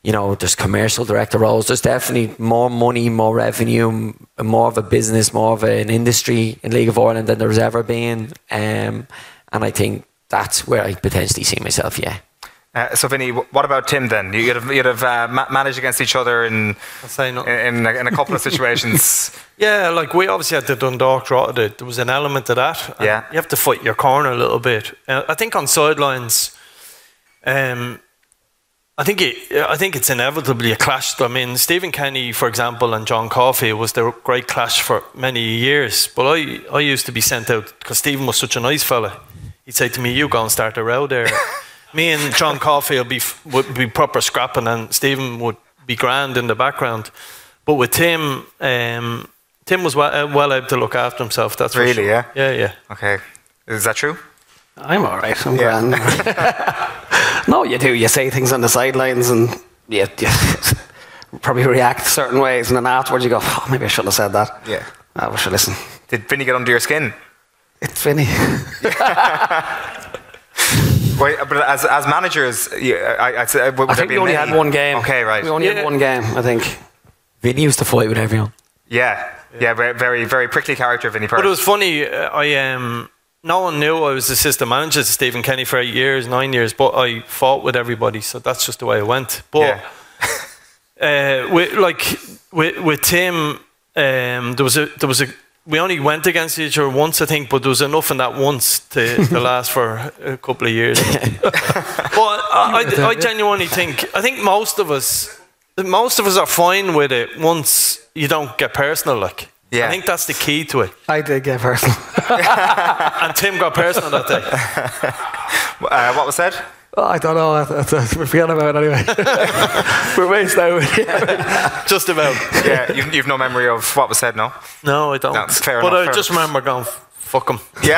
you know, there's commercial director roles. There's definitely more money, more revenue, more of a business, more of an industry in League of Ireland than there's ever been. Um, and I think that's where I potentially see myself, yeah. Uh, so, Vinny, what about Tim then? You'd have, you'd have uh, ma- managed against each other in in, in, a, in a couple of situations. Yeah, like we obviously had the Dundalk draw. There was an element of that. Yeah. You have to fight your corner a little bit. Uh, I think on sidelines, um, I think it, I think it's inevitably a clash. I mean, Stephen Kenny, for example, and John Coffey was the great clash for many years. But I, I used to be sent out because Stephen was such a nice fella. He'd say to me, "You go and start a row there." Me and John Coffey would be, would be proper scrapping, and Stephen would be grand in the background. But with Tim, um, Tim was well, well able to look after himself. That's really, for sure. yeah, yeah, yeah. Okay, is that true? I'm all right. I'm Yeah. grand. No, you do. You say things on the sidelines, and you, you probably react certain ways, and then afterwards you go, "Oh, maybe I shouldn't have said that." Yeah. I wish I listened. Did Vinny get under your skin? It's Vinny. Wait, but as as managers, you, I, I'd say, would I there think be we only many? had one game. Okay, right. We only Yeah. had one game, I think. Vinny used to fight with everyone. Yeah, yeah, very, very, very prickly character, Vinny Perth. But it was funny. uh, I um, no one knew I was assistant manager to Stephen Kenny for eight years, nine years. But I fought with everybody, so that's just the way it went. But uh, with, like with with Tim, um, there was a there was a. We only went against each other once, I think, but there was enough in that once to, to last for a couple of years. But I, I, I genuinely think, I think most of us, most of us are fine with it once you don't get personal. Like, Yeah. I think that's the key to it. I did get personal. And Tim got personal that day. uh, what was said? Oh, I don't know. I, I, I, we're forgetting about it anyway. We're mates now. Just about. Yeah, you've, you've no memory of what was said, no? No, I don't. No, fair but enough, I fair just enough. remember going, fuck him. Yeah.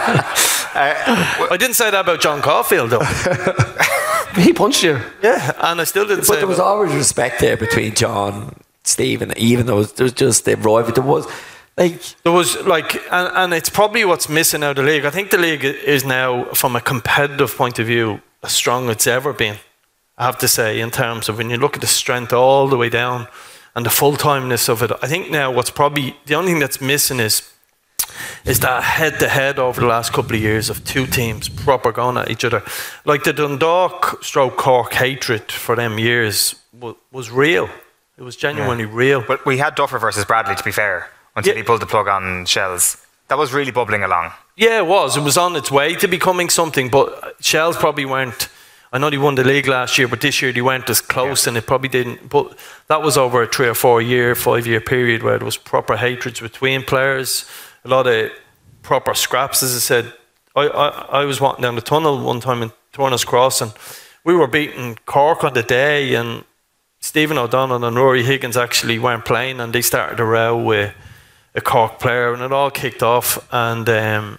uh, I didn't say that about John Caulfield, though. He punched you. Yeah, and I still didn't But say there was about- always respect there between John, Stephen, even though there was just the rivalry. There was like There was like, and, and it's probably what's missing out of the league. I think the league is now, from a competitive point of view, as strong as it's ever been. I have to say, in terms of when you look at the strength all the way down and the full timeness of it. I think now what's probably the only thing that's missing is is that head to head over the last couple of years of two teams proper going at each other. Like the Dundalk stroke Cork hatred for them years was, was real. It was genuinely Yeah. real. But we had Duffer versus Bradley, to be fair, until Yeah. he pulled the plug on Shells. That was really bubbling along. Yeah, it was. It was on its way to becoming something, but Shells probably weren't. I know they won the league last year, but this year they weren't as close, yeah. and it probably didn't. But that was over a three or four year, five year period where there was proper hatreds between players, a lot of proper scraps. As I said, I, I, I was walking down the tunnel one time in Turner's Cross, and we were beating Cork on the day, and Stephen O'Donnell and Rory Higgins actually weren't playing, and they started a row with a Cork player, and it all kicked off. And um,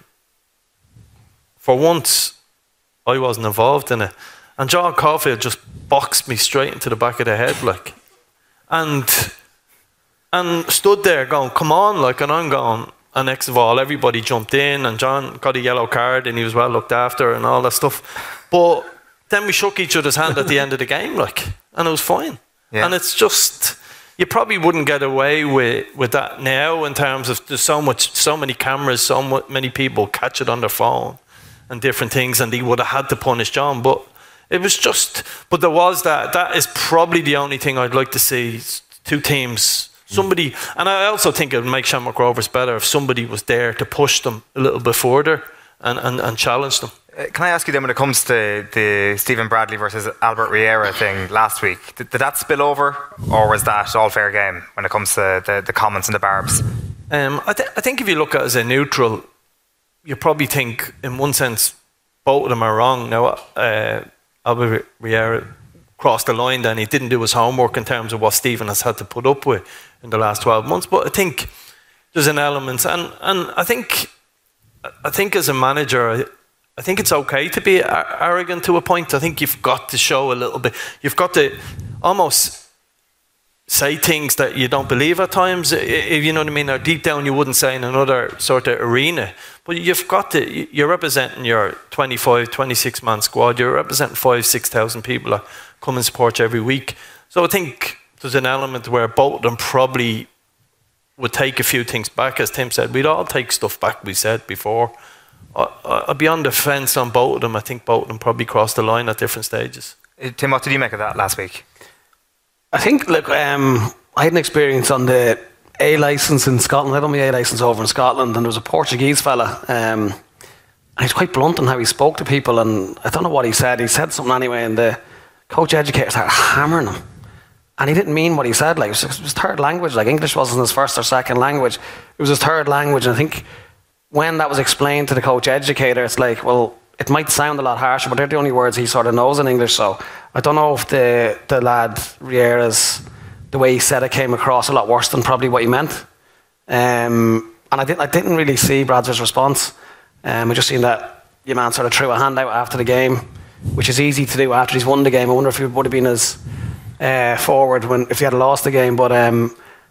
for once, I wasn't involved in it. And John Caulfield just boxed me straight into the back of the head, like, and and stood there going, "Come on!" Like, and I'm going. And next of all, everybody jumped in, and John got a yellow card, and he was well looked after, and all that stuff. But then we shook each other's hand at the end of the game, like, and it was fine. Yeah. And it's just, you probably wouldn't get away with, with that now, in terms of there's so much, so many cameras, so mu- many people catch it on their phone and different things, and they would have had to punish John. But it was just, but there was that. That is probably the only thing I'd like to see. Two teams, somebody, and I also think it would make Shamrock Rovers better if somebody was there to push them a little bit further and, and, and challenge them. Uh, can I ask you then, when it comes to the Stephen Bradley versus Albert Riera thing last week, did, did that spill over, or was that all fair game when it comes to the, the comments and the barbs? Um, I, th- I think if you look at it as a neutral, you probably think, in one sense, both of them are wrong. Now, uh, Albert Riera crossed the line then. He didn't do his homework in terms of what Stephen has had to put up with in the last twelve months. But I think there's an element, and, and I think I think as a manager, I, I think it's okay to be ar- arrogant to a point. I think you've got to show a little bit. You've got to almost say things that you don't believe at times, if you know what I mean, or deep down you wouldn't say in another sort of arena. But you've got to, you're representing your twenty-five, twenty-six man squad, you're representing five, six thousand people that come and support you every week. So I think there's an element where both of them probably would take a few things back. As Tim said, we'd all take stuff back we said before. I, I'd be on the fence on both of them. I think both of them probably crossed the line at different stages. Uh, Tim, what did you make of that last week? I think, look, um, I had an experience on the A licence in Scotland. I done my A licence over in Scotland, and there was a Portuguese fella. Um, and he's quite blunt in how he spoke to people, and I don't know what he said. He said something anyway, and the coach educator started hammering him. And he didn't mean what he said. Like, it was, it was third language. Like, English wasn't his first or second language. It was his third language. And I think when that was explained to the coach educator, it's like, well, it might sound a lot harsher, but they're the only words he sort of knows in English. So I don't know if the, the lad Riera's, the way he said it came across a lot worse than probably what he meant. Um, and I didn't, I didn't really see Brad's response. Um, I just seen that your man sort of threw a hand out after the game, which is easy to do after he's won the game. I wonder if he would have been as uh, forward when if he had lost the game. But um,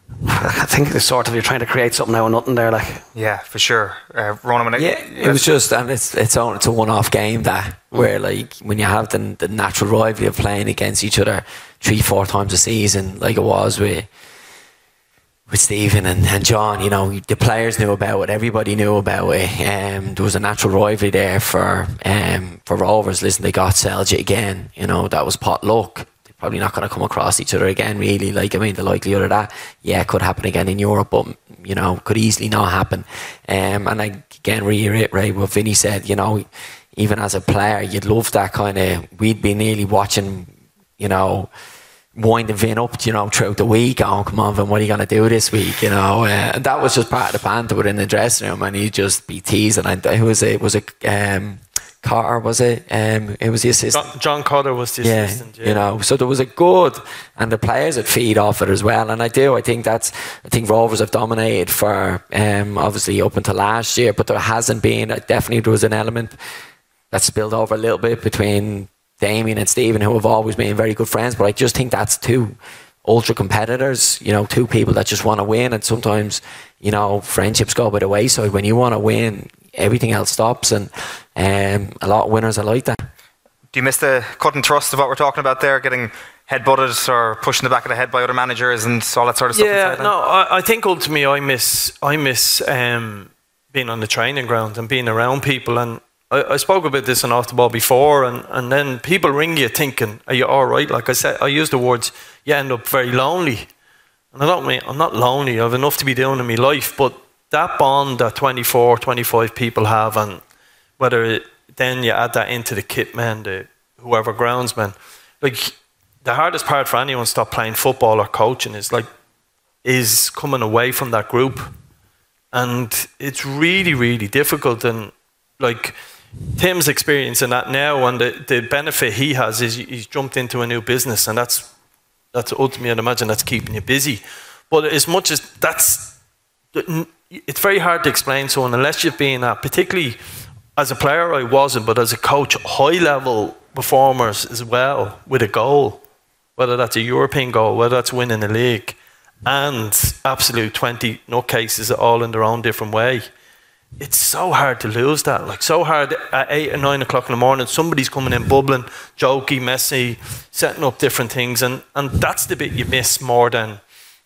I think it's sort of you're trying to create something out of nothing there. Like, yeah, for sure. Uh, Ronan, yeah, it was just, and it's it's on, it's a one-off game that where like when you have the, the natural rivalry of playing against each other three, four times a season, like it was with. with Stephen and, and John, you know, the players knew about it, everybody knew about it. Um, there was a natural rivalry there for um, for Rovers. Listen, they got Celtic again, you know, that was pot luck. They're probably not going to come across each other again, really. Like, I mean, the likelihood of that, yeah, it could happen again in Europe, but, you know, could easily not happen. Um, and I, again, reiterate what Vinny said, you know, even as a player, you'd love that kind of, we'd be nearly watching, you know, winding Vin up, you know, throughout the week. Oh, come on, Vin, what are you going to do this week? You know, uh, and that was just part of the banter within the dressing room, and he'd just be teasing. And it was it was a um, Carter, was it? Um, it was the assistant. John, John Cotter was the yeah, assistant. Yeah, you know, so there was a good, and the players would feed off it as well. And I do, I think that's, I think Rovers have dominated for um, obviously up until last year, but there hasn't been. Definitely, there was an element that spilled over a little bit between Damien and Stephen, who have always been very good friends, but I just think that's two ultra competitors, you know, two people that just want to win, and sometimes, you know, friendships go by the wayside. When you want to win, everything else stops, and um, a lot of winners are like that. Do you miss the cut and thrust of what we're talking about there, getting head-butted or pushing the back of the head by other managers and all that sort of stuff? Yeah, no, I, I think ultimately I miss, I miss um, being on the training ground and being around people. And I, I spoke about this on Off the Ball before, and, and then people ring you thinking, are you all right? Like I said, I use the words, you end up very lonely. And I don't mean, I'm not lonely, I have enough to be doing in my life, but that bond that twenty-four, twenty-five people have, and whether it, then you add that into the kit man, the whoever groundsman, like the hardest part for anyone to stop playing football or coaching is like, is coming away from that group. And it's really, really difficult. And like, Tim's experiencing that now, and the, the benefit he has is he's jumped into a new business, and that's that's ultimately, I'd imagine, that's keeping you busy. But as much as that's, it's very hard to explain someone unless you've been at, particularly as a player I wasn't, but as a coach, high level performers as well with a goal, whether that's a European goal, whether that's winning the league, and absolute twenty nutcases all in their own different way. It's so hard to lose that, like so hard at eight or nine o'clock in the morning, somebody's coming in bubbling, jokey, messy, setting up different things, and, and that's the bit you miss more than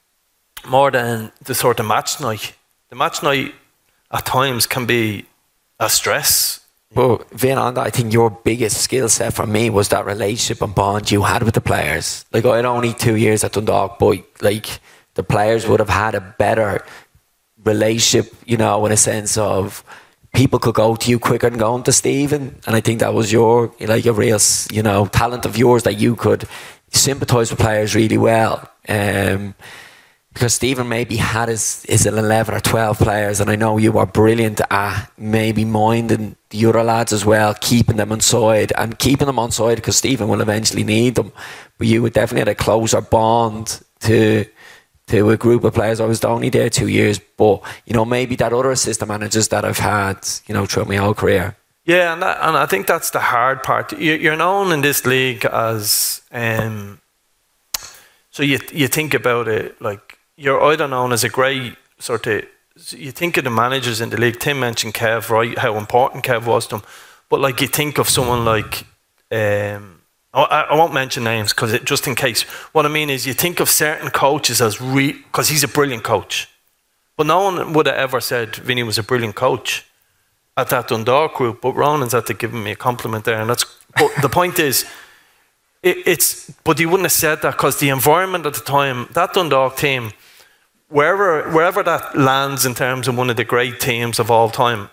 more than the sort of match night. The match night at times can be a stress. Well, Vin, on that, I think your biggest skill set for me was that relationship and bond you had with the players. Like, I had only two years at Dundalk, but like the players would have had a better relationship, you know, in a sense of people could go to you quicker than going to Stephen, and I think that was your, like, a real, you know, talent of yours, that you could sympathise with players really well. Um, because Stephen maybe had his, his eleven or twelve players, and I know you were brilliant at maybe minding the other lads as well, keeping them on side and keeping them on side because Stephen will eventually need them. But you would definitely have a closer bond to to a group of players. I was only there two years, but you know, maybe that other assistant managers that I've had, you know, throughout my whole career. Yeah, and that, and I think that's the hard part. You're known in this league as um, so you you think about it like you're either known as a great sort of. You think of the managers in the league. Tim mentioned Kev, right? How important Kev was to them, but like you think of someone like um, I, I won't mention names because just in case. What I mean is, you think of certain coaches as re because he's a brilliant coach, but no one would have ever said Vinny was a brilliant coach at that Dundalk group. But Ronan's had to give me a compliment there, and that's. But the point is, it, it's. But he wouldn't have said that because the environment at the time, that Dundalk team, wherever wherever that lands in terms of one of the great teams of all time.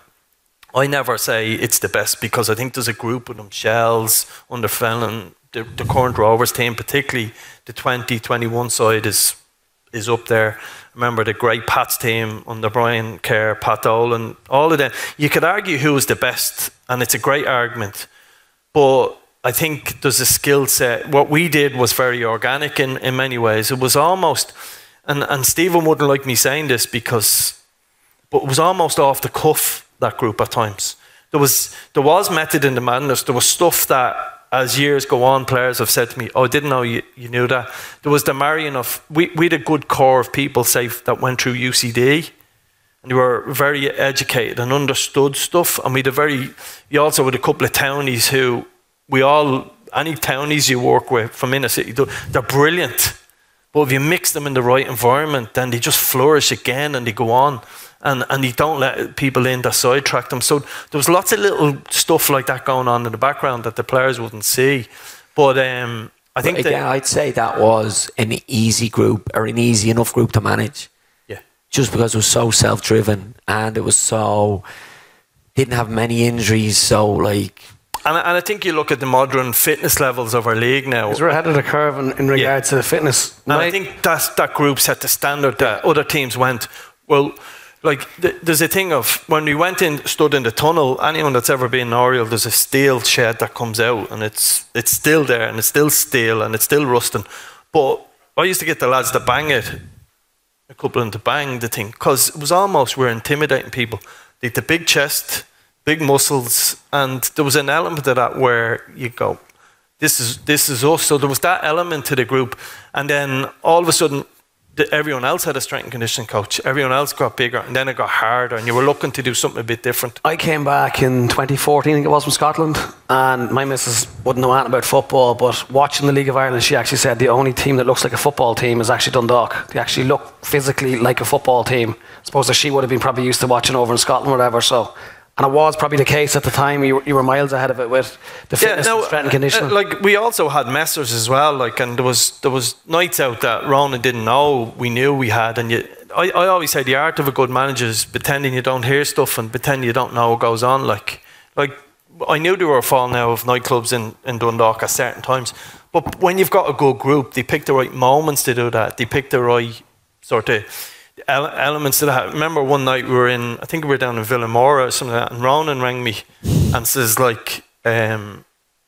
I never say it's the best because I think there's a group of them, Shells, Underfellon, the, the current Rovers team, particularly the twenty twenty-one side is is up there. Remember the great Pats team under Brian Kerr, Pat Dolan, all of them. You could argue who was the best, and it's a great argument. But I think there's a skill set. What we did was very organic in, in many ways. It was almost, and, and Stephen wouldn't like me saying this because, but it was almost off the cuff, that group at times. There was there was method in the madness. There was stuff that, as years go on, players have said to me, oh, I didn't know you, you knew that. There was the marrying of, we, we had a good core of people, say, that went through U C D, and they were very educated and understood stuff. And we had a very, you also had a couple of townies who, we all, any townies you work with from inner city, they're brilliant. But if you mix them in the right environment, then they just flourish again and they go on. And and you don't let people in that sidetrack them. So there was lots of little stuff like that going on in the background that the players wouldn't see. But um, I think but again, that, I'd say that was an easy group or an easy enough group to manage. Yeah. Just because it was so self-driven and it was so didn't have many injuries. So like. And, and I think you look at the modern fitness levels of our league now. Because we're ahead of the curve in, in regards yeah. to the fitness. And I think that's, that group set the standard that other teams went, well, like, th- there's a thing of, when we went in, stood in the tunnel, anyone that's ever been in Oriel, there's a steel shed that comes out, and it's it's still there, and it's still steel, and it's still rusting. But I used to get the lads to bang it, a couple of them to bang the thing, because it was almost, we're intimidating people. They had the big chest, big muscles, and there was an element of that where you go, this is this is us. So there was that element to the group, and then all of a sudden, everyone else had a strength and conditioning coach. Everyone else got bigger, and then it got harder, and you were looking to do something a bit different. I came back in twenty fourteen, I think it was, from Scotland, and my missus wouldn't know anything about football, but watching the League of Ireland, she actually said the only team that looks like a football team is actually Dundalk. They actually look physically like a football team. I suppose that she would have been probably used to watching over in Scotland or whatever, so... And it was probably the case at the time. You were, you were miles ahead of it with the fitness yeah, no, and strength and conditioning. Uh, like, we also had messers as well. Like, and there was there was nights out that Ronan didn't know we knew we had. And you, I, I always say the art of a good manager is pretending you don't hear stuff and pretending you don't know what goes on. Like, like I knew there were a fall now of nightclubs in, in Dundalk at certain times. But when you've got a good group, they pick the right moments to do that. They pick the right sort of elements to that. I remember one night we were in, I think we were down in Villamora or something like that, and Ronan rang me and says, like, um,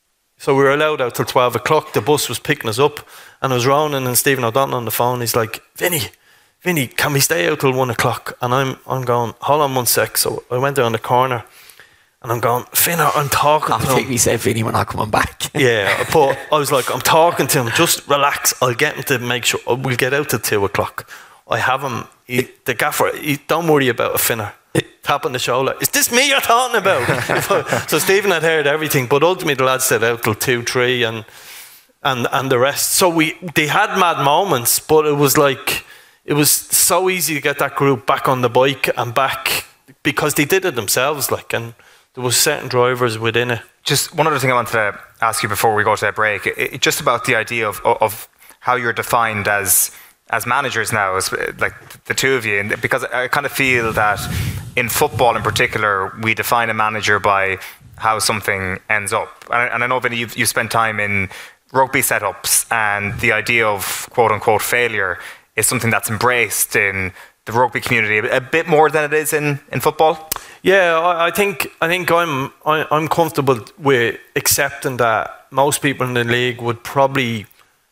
so we were allowed out till twelve o'clock. The bus was picking us up, and it was Ronan and Stephen O'Donnell on the phone. He's like, Vinny, Vinny, can we stay out till one o'clock? And I'm, I'm going, hold on one sec. So I went down the corner, and I'm going, Finner, I'm talking I to him. I think we said, Vinny, we're not coming back. Yeah, but I was like, I'm talking to him. Just relax. I'll get him to make sure we'll get out till two o'clock. I have him. He, the gaffer, he, don't worry about a Finner. Tap on the shoulder. Is this me you're talking about? So Stephen had heard everything, but ultimately the lads stayed out till two, three, and and and the rest. So we they had mad moments, but it was like it was so easy to get that group back on the bike and back because they did it themselves. Like, and there was certain drivers within it. Just one other thing I wanted to ask you before we go to that break. It, it, just about the idea of of how you're defined as. as managers now, as like the two of you, and because I kind of feel that in football in particular, we define a manager by how something ends up. And, and I know, Vinny, you've, you've spent time in rugby setups, and the idea of quote-unquote failure is something that's embraced in the rugby community a bit more than it is in, in football. Yeah, I, I think I think I'm I, I'm comfortable with accepting that most people in the league would probably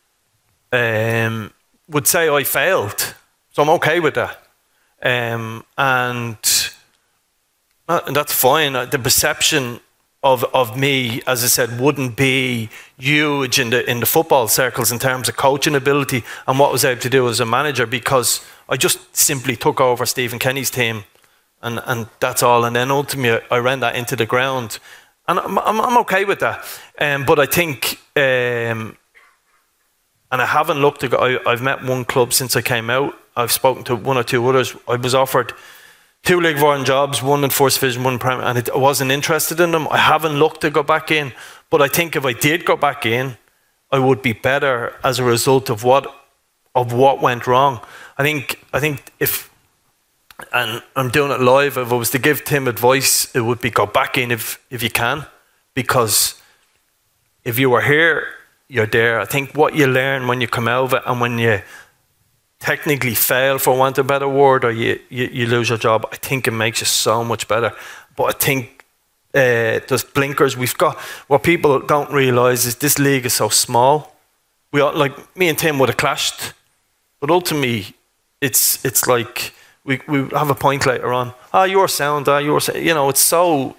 um, would say I failed, so I'm okay with that, um, and, and that's fine. The perception of of me, as I said, wouldn't be huge in the in the football circles in terms of coaching ability and what I was able to do as a manager, because I just simply took over Stephen Kenny's team, and and that's all. And then ultimately I ran that into the ground, and I'm I'm, I'm okay with that. Um, but I think um, and I haven't looked to go. I, I've met one club since I came out. I've spoken to one or two others. I was offered two League of Ireland jobs, one in First Division, one in Premier, and it, I wasn't interested in them. I haven't looked to go back in, but I think if I did go back in, I would be better as a result of what of what went wrong. I think I think if, and I'm doing it live, if I was to give Tim advice, it would be go back in if if you can, because if you were here, you're there. I think what you learn when you come out of it, and when you technically fail, for want of a better word, or you, you, you lose your job, I think it makes you so much better. But I think uh, there's blinkers. We've got, what people don't realise is this league is so small. We all, like me and Tim would have clashed, but ultimately it's it's like we we have a point later on. Ah, you're sound. Ah, you're sound. You know, it's so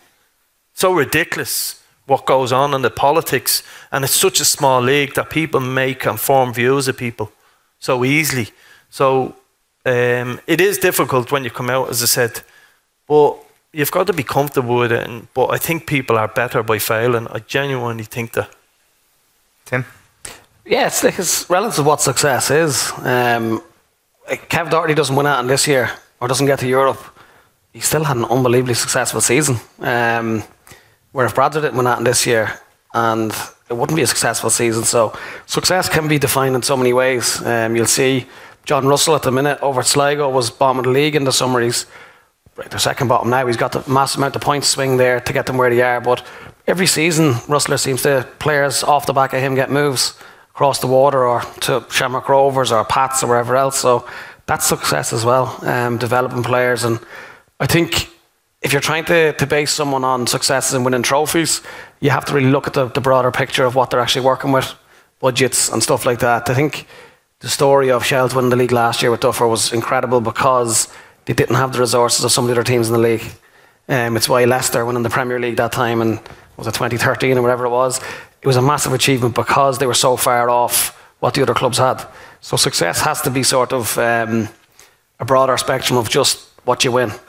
so ridiculous what goes on in the politics, and it's such a small league that people make and form views of people so easily. So um, it is difficult when you come out, as I said, but you've got to be comfortable with it. And, but I think people are better by failing. I genuinely think that. Tim? Yeah, it's, like it's relative what success is. Um, like Kev Doherty doesn't win out in this year, or doesn't get to Europe. He still had an unbelievably successful season. Um, where if Bradford didn't win out in this year, and it wouldn't be a successful season. So success can be defined in so many ways. Um, you'll see John Russell at the minute over at Sligo was bottom of the league in the summer. He's right, they're second bottom now. He's got the massive amount of points swing there to get them where they are. But every season, Rustler seems to, players off the back of him get moves across the water or to Shamrock Rovers or Pats or wherever else. So that's success as well, um, developing players. And I think if you're trying to, to base someone on successes and winning trophies, you have to really look at the, the broader picture of what they're actually working with, budgets and stuff like that. I think the story of Shells winning the league last year with Duffer was incredible because they didn't have the resources of some of the other teams in the league. Um, it's why Leicester winning the Premier League that time, and was it twenty thirteen or whatever it was, it was a massive achievement because they were so far off what the other clubs had. So success has to be sort of um, a broader spectrum of just what you win.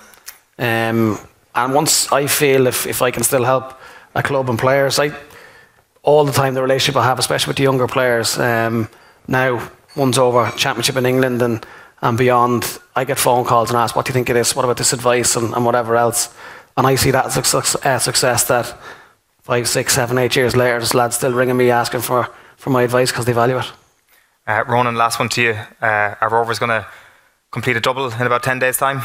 Um, and once I feel if, if I can still help a club and players, I all the time the relationship I have, especially with the younger players, um, now one's over championship in England and, and beyond, I get phone calls and ask, what do you think of this, what about this advice and, and whatever else, and I see that as a success, uh, success that five, six, seven, eight years later this lad's still ringing me asking for, for my advice because they value it. uh, Ronan, last one to you. uh, are Rovers going to complete a double in about ten days time?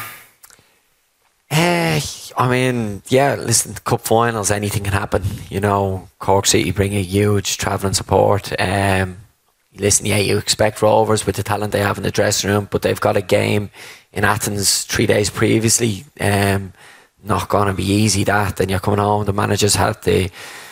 Uh, I mean, yeah, listen, cup finals, anything can happen. You know, Cork City bring a huge travelling support. Um, listen, yeah, you expect Rovers with the talent they have in the dressing room, but they've got a game in Athens three days previously. Um, not going to be easy, that. Then you're coming home, the manager's had to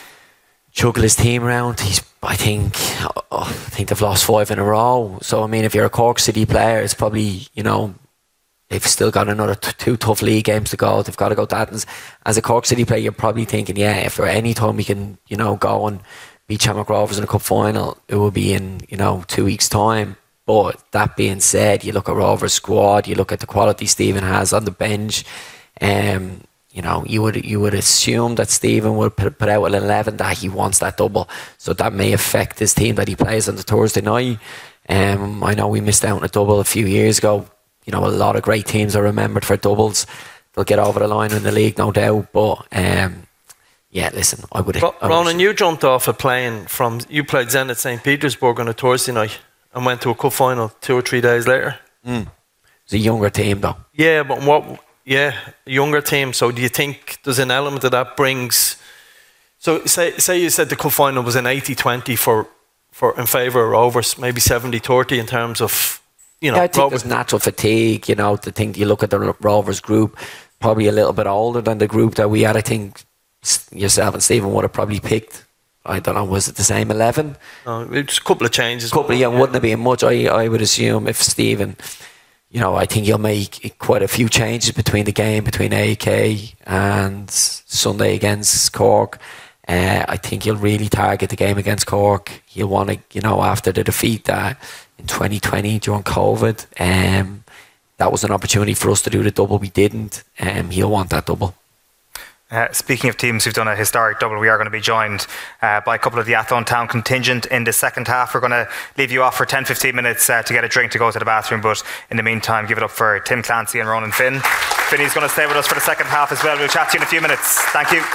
juggle his team around. He's, I think, oh, I think they've lost five in a row. So, I mean, if you're a Cork City player, it's probably, you know, they've still got another t- two tough league games to go. They've got to go to Athens. As a Cork City player, you're probably thinking, yeah, if for any time we can, you know, go and beat Shamrock Rovers in a cup final, it will be in, you know, two weeks' time. But that being said, you look at Rovers' squad, you look at the quality Stephen has on the bench. Um, you know, you would you would assume that Stephen would put, put out an eleven that he wants that double. So that may affect his team that he plays on the Thursday night. Um, I know we missed out on a double a few years ago. You know, a lot of great teams are remembered for doubles. They'll get over the line in the league, no doubt. But um, yeah, listen, I would. Ro- Ronan, you jumped off a plane from. You played Zenit Saint Petersburg on a Thursday night and went to a cup final two or three days later. Mm. It's a younger team, though. Yeah, but what? Yeah, a younger team. So do you think there's an element of that brings? So say say you said the cup final was an eighty twenty for for in favour of Rovers, maybe seventy thirty in terms of. You know, yeah, I think Rovers. There's natural fatigue, you know, to think you look at the Rovers group, probably a little bit older than the group that we had. I think yourself and Stephen would have probably picked, I don't know, was it the same eleven? No, it's a couple of changes. A couple, yeah, yeah, wouldn't have been much, I, I would assume, if Stephen, you know, I think he'll make quite a few changes between the game, between A K and Sunday against Cork. Uh, I think he'll really target the game against Cork. He'll want to, you know, after the defeat that in twenty twenty during COVID, um, that was an opportunity for us to do the double. We didn't. Um, he'll want that double. Uh, speaking of teams who've done a historic double, we are going to be joined uh, by a couple of the Athlone Town contingent in the second half. We're going to leave you off for ten to fifteen minutes uh, to get a drink to go to the bathroom, but in the meantime, give it up for Tim Clancy and Ronan Finn. Finney's going to stay with us for the second half as well. We'll chat to you in a few minutes. Thank you.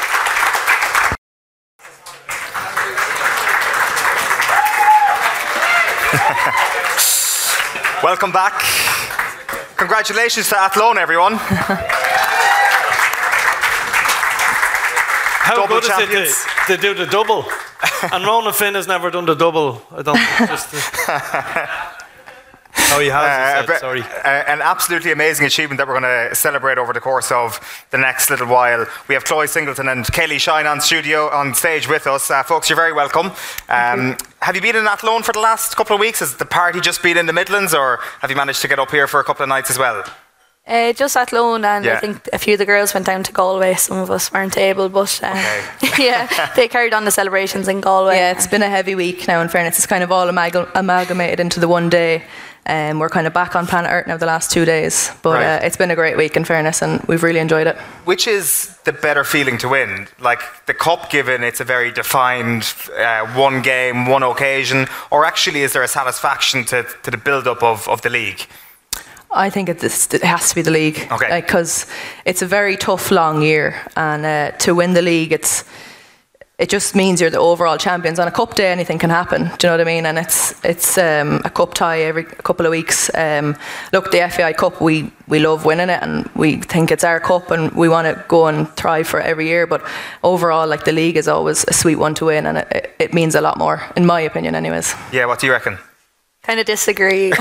Welcome back. Congratulations to Athlone, everyone. How double good champions. is it to, to do the double? And Ronan Finn has never done the double. I don't just. Oh, he has. Uh, said, sorry. Uh, an absolutely amazing achievement that we're going to celebrate over the course of the next little while. We have Chloe Singleton and Kelly Shine on studio on stage with us. Uh, folks, you're very welcome. Um, you. Have you been in Athlone for the last couple of weeks? Has the party just been in the Midlands, or have you managed to get up here for a couple of nights as well? Uh, just Athlone, and yeah. I think a few of the girls went down to Galway. Some of us weren't able, but uh, okay. yeah, they carried on the celebrations in Galway. Yeah, it's been a heavy week now, in fairness. It's kind of all amalgam- amalgamated into the one day. Um, we're kind of back on planet Earth now the last two days. But right. uh, it's been a great week, in fairness, and we've really enjoyed it. Which is the better feeling to win? Like the cup, given it's a very defined uh, one game, one occasion, or actually is there a satisfaction to, to the build-up of, of the league? I think it, it has to be the league. Okay. Because like, it's a very tough, long year. And uh, to win the league, it's it just means you're the overall champions. On a cup day, anything can happen. Do you know what I mean? And it's it's um, a cup tie every couple of weeks. Um, look, the F A I Cup, we, we love winning it, and we think it's our cup, and we want to go and thrive for it every year. But overall, like, the league is always a sweet one to win, and it, it means a lot more, in my opinion anyways. Yeah, what do you reckon? Kind of disagree.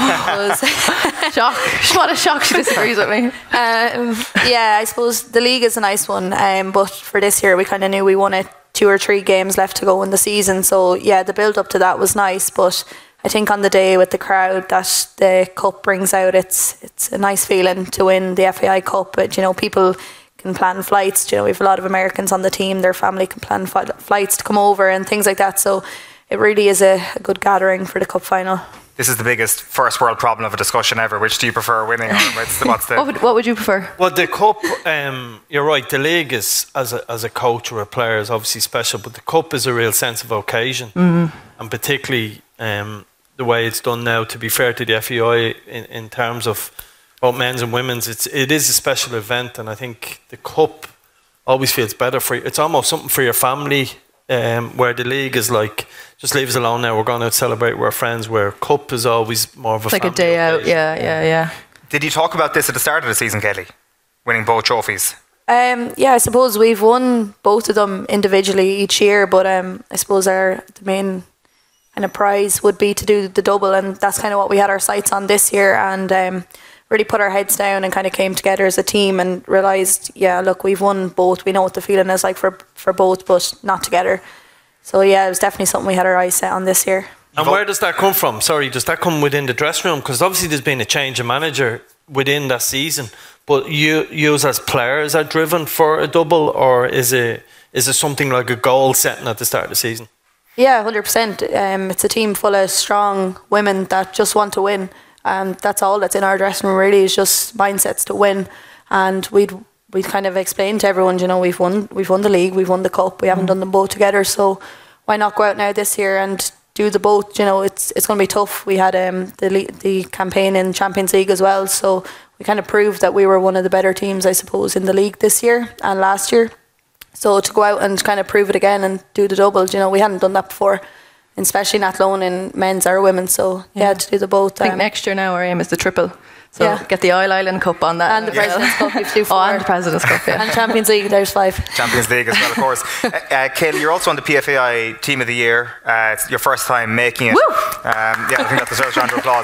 Shock. What a shock she disagrees with me. Um, yeah, I suppose the league is a nice one, um, but for this year we kind of knew we wanted two or three games left to go in the season. So yeah, the build up to that was nice, but I think on the day with the crowd that the cup brings out, it's it's a nice feeling to win the F A I Cup. But you know, people can plan flights. You know, we have a lot of Americans on the team. Their family can plan fi- flights to come over and things like that. So it really is a, a good gathering for the cup final. This is the biggest first world problem of a discussion ever. Which do you prefer winning? Or what's the, what's the what, would, what would you prefer? Well, the cup, um, you're right, the league is, as a, as a coach or a player, is obviously special, but the cup is a real sense of occasion. Mm-hmm. And particularly um, the way it's done now, to be fair to the F A I, in, in terms of both men's and women's, it's, it is a special event, and I think the cup always feels better for you. It's almost something for your family. Um, where the league is like, just leave us alone now, we're going to celebrate with our friends, where cup is always more of a it's like a day occasion. Out, yeah, yeah, yeah. Did you talk about this at the start of the season, Kelly? Winning both trophies? Um, yeah, I suppose we've won both of them individually each year, but um, I suppose our the main kind of prize would be to do the double, and that's kind of what we had our sights on this year, and um, really put our heads down and kind of came together as a team and realised, yeah, look, we've won both. We know what the feeling is like for, for both, but not together. So yeah, it was definitely something we had our eyes set on this year. And where does that come from? Sorry, does that come within the dressing room? Because obviously there's been a change of manager within that season, but you, you as players are driven for a double, or is it is it something like a goal setting at the start of the season? Yeah, one hundred percent. Um, it's a team full of strong women that just want to win. Um, that's all that's in our dressing room, really, is just mindsets to win. And we'd we'd kind of explained to everyone, you know, we've won we've won the league, we've won the cup, we haven't done them both together, so why not go out now this year and do the both? You know, it's it's going to be tough. We had um, the the campaign in Champions League as well, so we kind of proved that we were one of the better teams, I suppose, in the league this year and last year. So to go out and kind of prove it again and do the double, you know, we hadn't done that before. Especially in Athlone in men's or women, so yeah, yeah to do the both. I think um, next year now our aim is the triple, so yeah. get the Isle Island Cup on that, and the President's Cup. We've two oh, and the President's Cup, yeah, and Champions League. There's five. Champions League as well, of course. uh, uh, Kaylee, you're also on the P F A I Team of the Year. Uh, it's your first time making it. Woo! Um, yeah, I think that deserves a round of applause.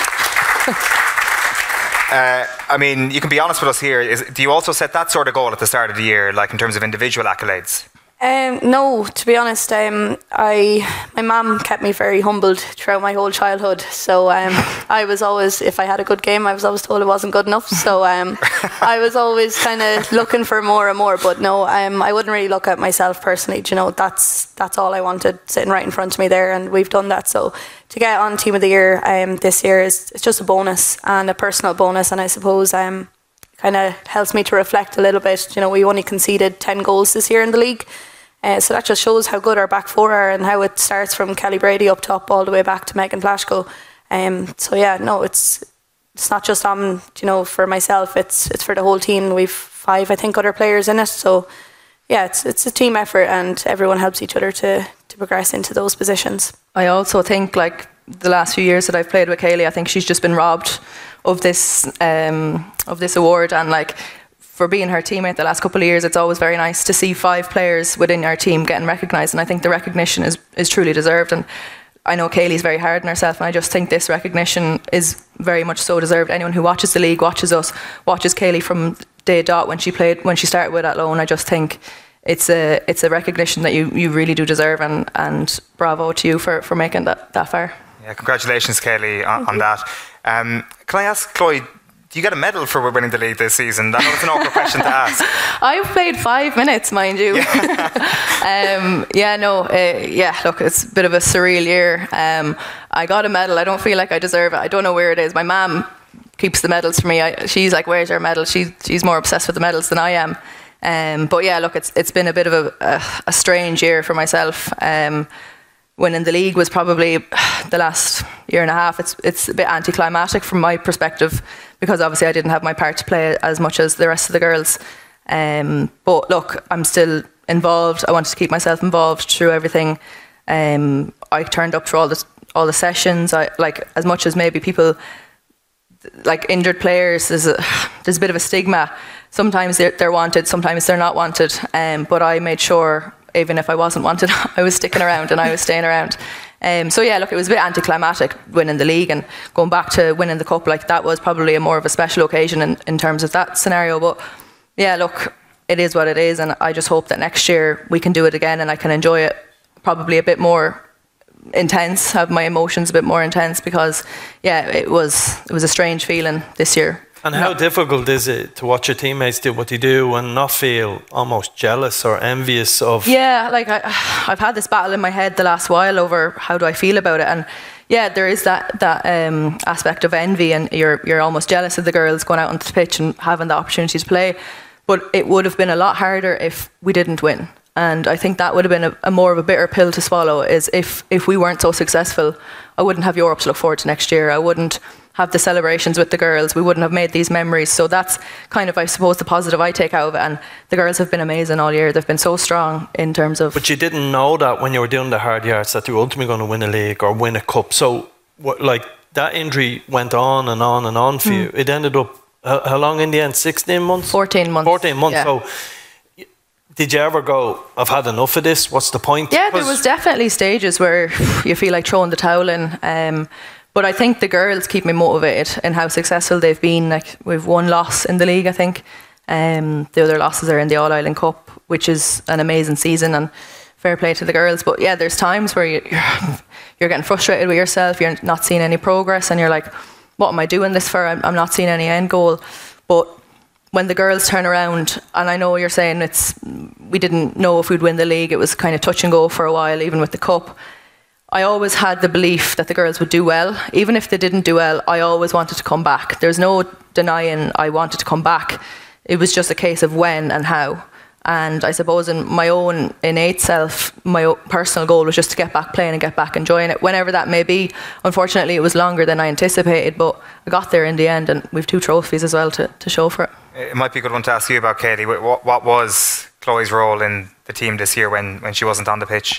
Uh, I mean, you can be honest with us here. Is, do you also set that sort of goal at the start of the year, like in terms of individual accolades? Um, no, to be honest, um, I my mum kept me very humbled throughout my whole childhood. So um, I was always, if I had a good game, I was always told it wasn't good enough. So um, I was always kind of looking for more and more. But no, um, I wouldn't really look at myself personally. Do you know, that's that's all I wanted, sitting right in front of me there, and we've done that. So to get on Team of the Year um, this year is it's just a bonus and a personal bonus, and I suppose um, kind of helps me to reflect a little bit. You know, we only conceded ten goals this year in the league. Uh, so that just shows how good our back four are and how it starts from Kelly Brady up top all the way back to Megan Plashko. Um, so yeah, no, it's it's not just on, you know, for myself. It's it's for the whole team. We've five, I think, other players in it. So yeah, it's it's a team effort, and everyone helps each other to to progress into those positions. I also think, like, the last few years that I've played with Kaylee, I think she's just been robbed of this um, of this award, and like, for being her teammate the last couple of years, it's always very nice to see five players within our team getting recognised, and I think the recognition is, is truly deserved. And I know Kaylee's very hard on herself, and I just think this recognition is very much so deserved. Anyone who watches the league, watches us, watches Kaylee from day dot when she played, when she started with Athlone, I just think it's a it's a recognition that you, you really do deserve, and, and bravo to you for, for making that, that far. Yeah, congratulations, Kaylee, on, on that. Um, can I ask, Chloe, do you get a medal for winning the league this season? I know it's an awkward question to ask. I've played five minutes, mind you. Yeah, um, yeah no, uh, yeah, look, it's a bit of a surreal year. Um, I got a medal. I don't feel like I deserve it. I don't know where it is. My mum keeps the medals for me. I, she's like, where's your medal? She, she's more obsessed with the medals than I am. Um, but yeah, look, it's it's been a bit of a, a, a strange year for myself. Um, winning the league was probably the last year and a half. It's it's a bit anticlimactic from my perspective, because obviously I didn't have my part to play as much as the rest of the girls. Um, but look, I'm still involved. I wanted to keep myself involved through everything. Um, I turned up for all the all the sessions. I like, as much as maybe people like injured players, there's a there's a bit of a stigma. Sometimes they're, they're wanted, sometimes they're not wanted. Um, but I made sure, even if I wasn't wanted, I was sticking around and I was staying around. Um, so yeah, look, it was a bit anticlimactic winning the league, and going back to winning the cup, like, that was probably a more of a special occasion in, in terms of that scenario. But yeah, look, it is what it is, and I just hope that next year we can do it again and I can enjoy it probably a bit more intense, have my emotions a bit more intense, because yeah, it was it was a strange feeling this year. And how difficult is it to watch your teammates do what they do and not feel almost jealous or envious of? Yeah, like I, I've had this battle in my head the last while over how do I feel about it, and yeah, there is that that um, aspect of envy, and you're you're almost jealous of the girls going out onto the pitch and having the opportunity to play. But it would have been a lot harder if we didn't win, and I think that would have been a, a more of a bitter pill to swallow. Is if if we weren't so successful, I wouldn't have Europe to look forward to next year. I wouldn't have the celebrations with the girls. We wouldn't have made these memories. So that's kind of, I suppose, the positive I take out of it. And the girls have been amazing all year. They've been so strong in terms of... But you didn't know that when you were doing the hard yards, that you were ultimately going to win a league or win a cup. So, what, like, that injury went on and on and on for mm. you. It ended up, how, how long in the end? sixteen months? fourteen months. fourteen months. Yeah. So, did you ever go, I've had enough of this? What's the point? Yeah, there was definitely stages where you feel like throwing the towel in. Um, But I think the girls keep me motivated in how successful they've been. Like, we've one loss in the league, I think. Um, the other losses are in the All Ireland Cup, which is an amazing season, and fair play to the girls. But yeah, there's times where you, you're, you're getting frustrated with yourself. You're not seeing any progress, and you're like, what am I doing this for? I'm, I'm not seeing any end goal. But when the girls turn around, and I know you're saying it's, we didn't know if we'd win the league. It was kind of touch and go for a while, even with the cup. I always had the belief that the girls would do well. Even if they didn't do well, I always wanted to come back. There's no denying I wanted to come back. It was just a case of when and how. And I suppose in my own innate self, my own personal goal was just to get back playing and get back enjoying it, whenever that may be. Unfortunately, it was longer than I anticipated, but I got there in the end, and we've two trophies as well to, to show for it. It might be a good one to ask you about, Katie. What, what was Chloe's role in the team this year when, when she wasn't on the pitch?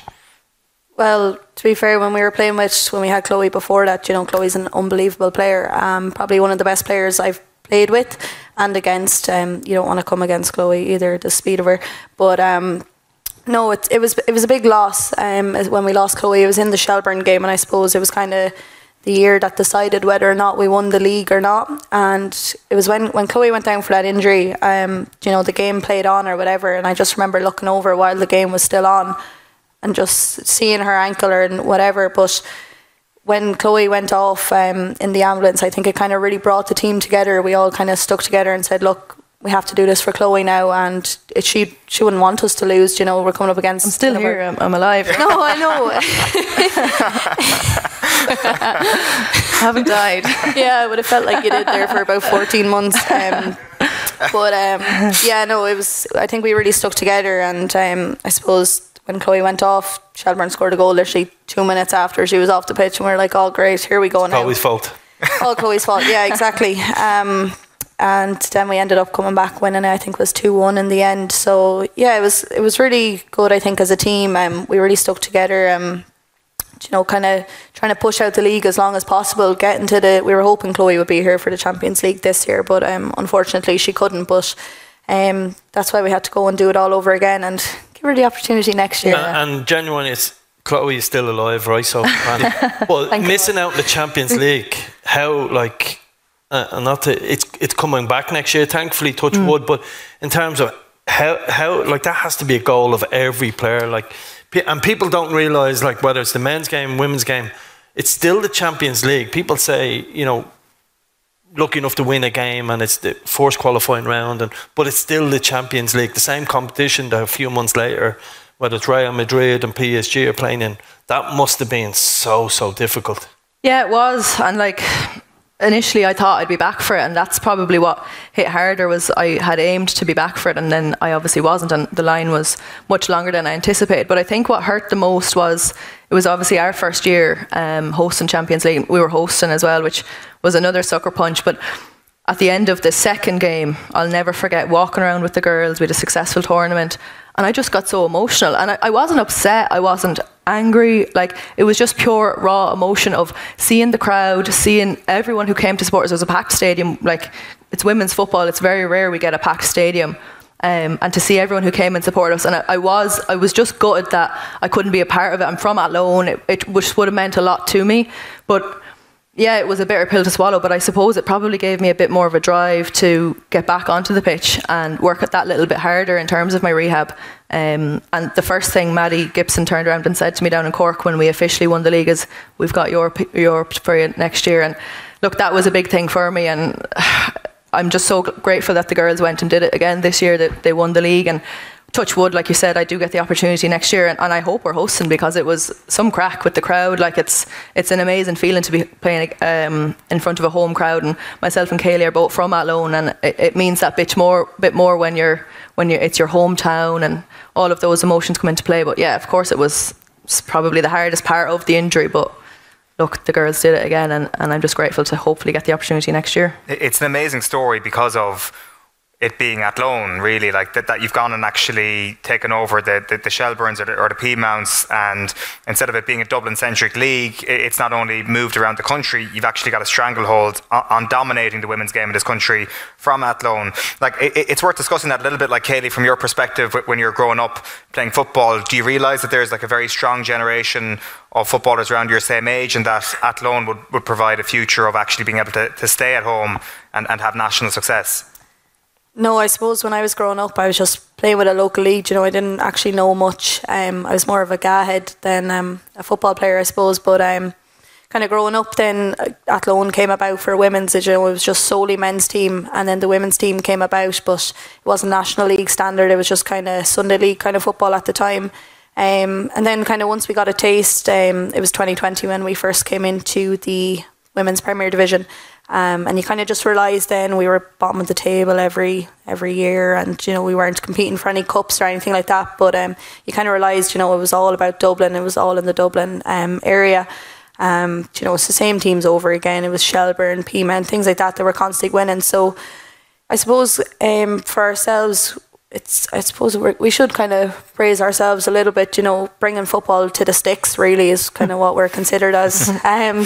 Well, to be fair, when we were playing with, when we had Chloe before that, you know, Chloe's an unbelievable player. Um, probably one of the best players I've played with and against. Um, you don't want to come against Chloe either, the speed of her. But um, no, it, it was it was a big loss um, when we lost Chloe. It was in the Shelbourne game, and I suppose it was kind of the year that decided whether or not we won the league or not. And it was when, when Chloe went down for that injury, um, you know, the game played on or whatever, and I just remember looking over while the game was still on and just seeing her ankle or whatever. But when Chloe went off um, in the ambulance, I think it kind of really brought the team together. We all kind of stuck together and said, look, we have to do this for Chloe now, and it, she she wouldn't want us to lose. You know, we're coming up against... I'm still here, I'm, I'm alive. No, I know. I haven't died. Yeah, I would have felt like you did there for about fourteen months. Um, But um, yeah, no, it was. I think we really stuck together, and um, I suppose when Chloe went off, Shelburne scored a goal literally two minutes after she was off the pitch, and we were like, "Oh, great, here we go now." Chloe's fault. All Chloe's fault. Yeah, exactly. Um, and then we ended up coming back winning. I think it was two one in the end. So yeah, it was it was really good. I think as a team, um, we really stuck together. Um, you know, kind of trying to push out the league as long as possible. Getting to the, we were hoping Chloe would be here for the Champions League this year, but um, unfortunately she couldn't. But um, that's why we had to go and do it all over again and give her the opportunity next year. And, and genuinely, it's, Chloe is still alive, right? So, and, but missing out in the Champions League, how like, uh, and not to, it's it's coming back next year. Thankfully, touch mm. wood. But in terms of how how like that has to be a goal of every player, like. And people don't realise, like, whether it's the men's game, women's game, it's still the Champions League. People say, you know, lucky enough to win a game and it's the first qualifying round, and but it's still the Champions League, the same competition that a few months later, whether it's Real Madrid and P S G are playing in, that must have been so, so difficult. Yeah, it was. And, like, initially I thought I'd be back for it, and that's probably what hit harder. Was I had aimed to be back for it, and then I obviously wasn't, and the line was much longer than I anticipated. But I think what hurt the most was it was obviously our first year um, hosting Champions League. We were hosting as well, which was another sucker punch. But at the end of the second game, I'll never forget walking around with the girls. We had a successful tournament, and I just got so emotional. And I, I wasn't upset, I wasn't angry. Like, it was just pure raw emotion of seeing the crowd, seeing everyone who came to support us. It was a packed stadium. Like, it's women's football, it's very rare we get a packed stadium. Um, and to see everyone who came and supported us, and I, I was I was just gutted that I couldn't be a part of it. I'm from Athlone, it, it which would have meant a lot to me, but yeah, it was a bitter pill to swallow. But I suppose it probably gave me a bit more of a drive to get back onto the pitch and work at that little bit harder in terms of my rehab. Um, and the first thing Maddie Gibson turned around and said to me down in Cork when we officially won the league is, "We've got Europe, Europe for you next year." And look, that was a big thing for me, and I'm just so grateful that the girls went and did it again this year, that they won the league. And touch wood, like you said, I do get the opportunity next year, and, and I hope we're hosting, because it was some crack with the crowd. Like, it's it's an amazing feeling to be playing um, in front of a home crowd, and myself and Kaylee are both from Athlone, and it, it means that bit more bit more when you're when you it's your hometown, and all of those emotions come into play. But yeah, of course, it was probably the hardest part of the injury, but look, the girls did it again, and, and I'm just grateful to hopefully get the opportunity next year. It's an amazing story because of it being Athlone, really, like that, that you've gone and actually taken over the, the, the Shelburnes or the, or the Peamounts, and instead of it being a Dublin-centric league, it's not only moved around the country, you've actually got a stranglehold on, on dominating the women's game in this country from Athlone. Like, it, it's worth discussing that a little bit, like, Kaylee, from your perspective, when you're growing up playing football, do you realise that there's like a very strong generation of footballers around your same age, and that Athlone would, would provide a future of actually being able to, to stay at home and, and have national success? No, I suppose when I was growing up, I was just playing with a local league. You know, I didn't actually know much. Um, I was more of a ga-head than um, a football player, I suppose. But um, kind of growing up, then Athlone came about for women's. You know, it was just solely men's team, and then the women's team came about, but it wasn't National League standard. It was just kind of Sunday League kind of football at the time. Um, and then kind of once we got a taste, um, it was twenty twenty when we first came into the Women's Premier Division. Um, and you kind of just realise then we were bottom of the table every every year, and you know, we weren't competing for any cups or anything like that, but um, you kind of realised, you know, it was all about Dublin, it was all in the Dublin um, area. Um, you know, it's the same teams over again. It was Shelburne, Peamount, things like that that were constantly winning. So I suppose um, for ourselves, it's I suppose we're, we should kind of praise ourselves a little bit. You know, bringing football to the sticks really is kind of what we're considered as. Um,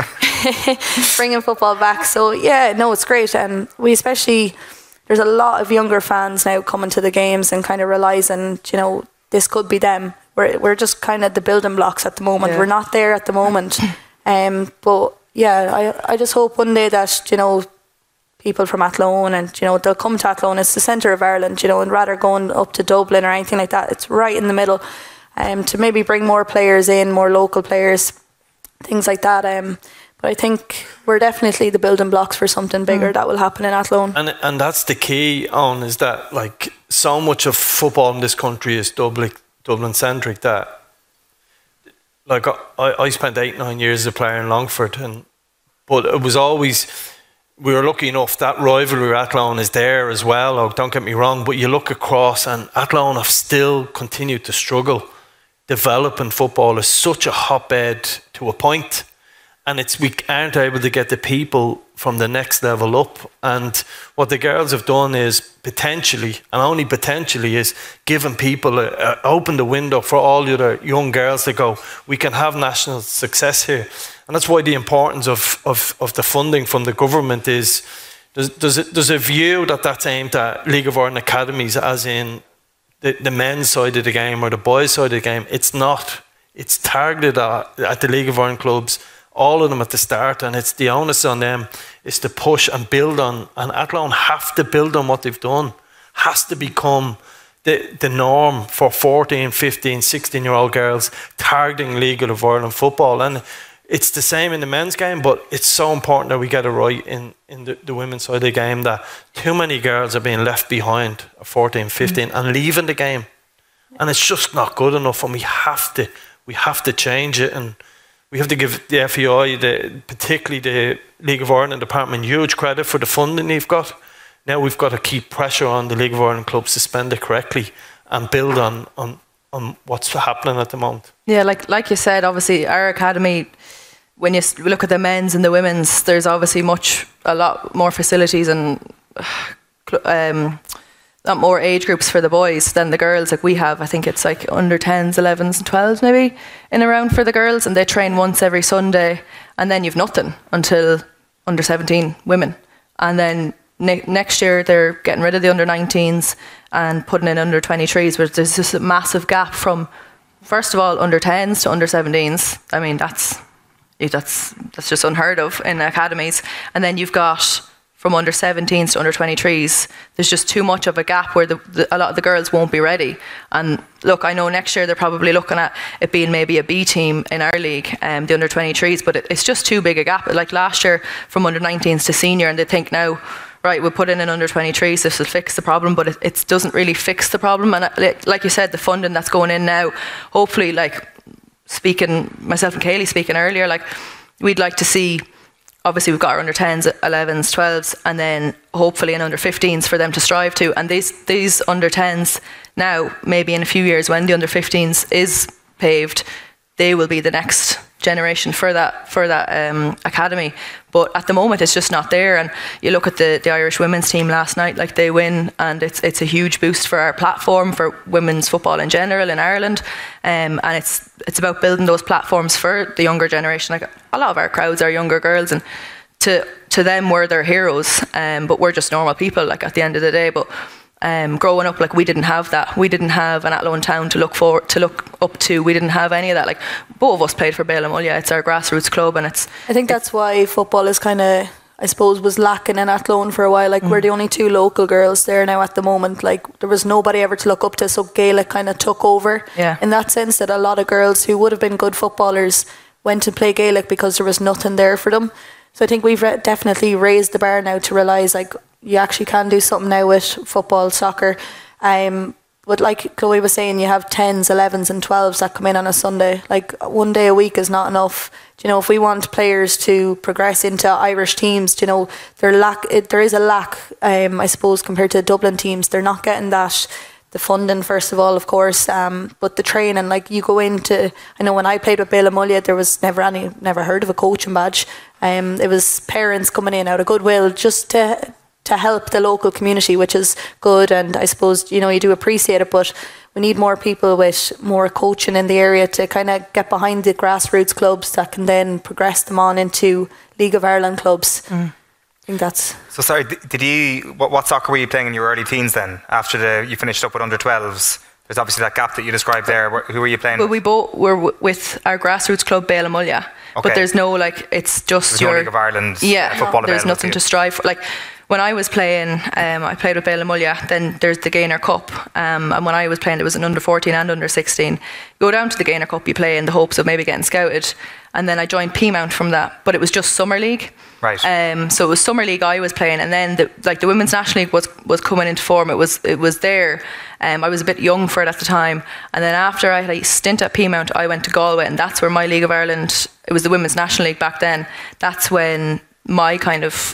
bringing football back. So yeah, no, it's great, and we especially, there's a lot of younger fans now coming to the games and kind of realising, you know, this could be them. We're we're just kind of the building blocks at the moment. Yeah. We're not there at the moment, um, but yeah, I I just hope one day that, you know, people from Athlone, and you know, they'll come to Athlone. It's the centre of Ireland, you know, and rather going up to Dublin or anything like that, it's right in the middle. Um, to maybe bring more players in, more local players, things like that. Um, but I think we're definitely the building blocks for something bigger mm. that will happen in Athlone. And and that's the key on, is that like so much of football in this country is Dublin Dublin centric, that like I, I spent eight nine years as a player in Longford, and but it was always we were lucky enough that rivalry with Athlone is there as well. Oh, don't get me wrong, but you look across and Athlone have still continued to struggle. Developing football is such a hotbed to a point, and it's we aren't able to get the people from the next level up. And what the girls have done is potentially, and only potentially, is giving people a, a, open the window for all the other young girls to go, we can have national success here. And that's why the importance of, of, of the funding from the government is, there's, there's, a, there's a view that that's aimed at League of Ireland academies, as in the, the men's side of the game or the boys' side of the game. It's not. It's targeted at, at the League of Ireland clubs, all of them at the start, and it's the onus on them is to push and build on, and Athlone have to build on what they've done. Has to become the, the norm for fourteen, fifteen, sixteen year old girls targeting League of Ireland football. And it's the same in the men's game, but it's so important that we get it right in, in the, the women's side of the game, that too many girls are being left behind at fourteen, fifteen mm. and leaving the game. And it's just not good enough, and we have to we have to change it. And we have to give the F A I, the, particularly the League of Ireland department, huge credit for the funding they've got. Now we've got to keep pressure on the League of Ireland clubs to spend it correctly and build on, on, on what's happening at the moment. Yeah, like like you said, obviously our academy, when you look at the men's and the women's, there's obviously much, a lot more facilities and um, a lot more age groups for the boys than the girls. Like we have, I think it's like under tens, elevens and twelves maybe in around for the girls, and they train once every Sunday, and then you've nothing until under seventeen women. And then ne- next year they're getting rid of the under nineteens and putting in under twenty-threes, where there's just a massive gap from, first of all, under tens to under seventeens. I mean, that's that's that's just unheard of in academies. And then you've got from under seventeens to under twenty-threes, there's just too much of a gap where the, the, a lot of the girls won't be ready. And look, I know next year they're probably looking at it being maybe a B team in our league, um, the under twenty-threes, but it, it's just too big a gap. Like last year, from under nineteens to senior, and they think now, right, we'll put in an under twenty-threes, this will fix the problem, but it, it doesn't really fix the problem. And it, like you said, the funding that's going in now, hopefully, like speaking, myself and Kaylee speaking earlier, like we'd like to see, obviously we've got our under tens, elevens, twelves, and then hopefully an under fifteens for them to strive to. And these these under tens now, maybe in a few years when the under fifteens is paved, they will be the next generation for that for that um, academy. But at the moment it's just not there. And you look at the, the Irish women's team last night, like they win, and it's it's a huge boost for our platform, for women's football in general in Ireland. Um, and it's it's about building those platforms for the younger generation. Like a lot of our crowds are younger girls, and to to them we're their heroes, um, but we're just normal people, like at the end of the day. But Um, growing up, like we didn't have that. We didn't have an Athlone town to look for, to look up to. We didn't have any of that. Like both of us played for Bailamullia. It's our grassroots club, and it's. I think that's why football is kind of, I suppose, was lacking in Athlone for a while. Like mm. we're the only two local girls there now at the moment. Like there was nobody ever to look up to, so Gaelic kind of took over. Yeah. In that sense, that a lot of girls who would have been good footballers went to play Gaelic because there was nothing there for them. So I think we've re- definitely raised the bar now to realise like you actually can do something now with football, soccer. Um, but like Chloe was saying, you have tens, elevens and twelves that come in on a Sunday. Like one day a week is not enough. Do you know, if we want players to progress into Irish teams, do you know, there lack it, there is a lack, um, I suppose, compared to Dublin teams. They're not getting that. The funding, first of all, of course, um, but the training, like you go into, I know when I played with Bailamullia, there was never any, never heard of a coaching badge. Um, it was parents coming in out of goodwill just to to help the local community, which is good, and I suppose, you know, you do appreciate it, but we need more people with more coaching in the area to kind of get behind the grassroots clubs that can then progress them on into League of Ireland clubs. Mm. I think that's... So sorry, did you, what, what soccer were you playing in your early teens then, after the you finished up with under twelves? There's obviously that gap that you described there. Who were you playing well, with? We both were w- with our grassroots club, Bailamullia. Okay. But there's no, like, it's just there's your... no League of Ireland yeah, football no, there's nothing to, to strive for. Like, when I was playing, um, I played with Bailamullia, then there's the Gaynor Cup. Um, and when I was playing, it was an under fourteen and under sixteen. You go down to the Gaynor Cup, you play in the hopes of maybe getting scouted. And then I joined Peamount from that, but it was just Summer League. Right. Um, so it was Summer League I was playing, and then the, like the Women's National League was was coming into form. It was it was there. Um, I was a bit young for it at the time. And then after I had a stint at Peamount, I went to Galway, and that's where my League of Ireland, it was the Women's National League back then. That's when my kind of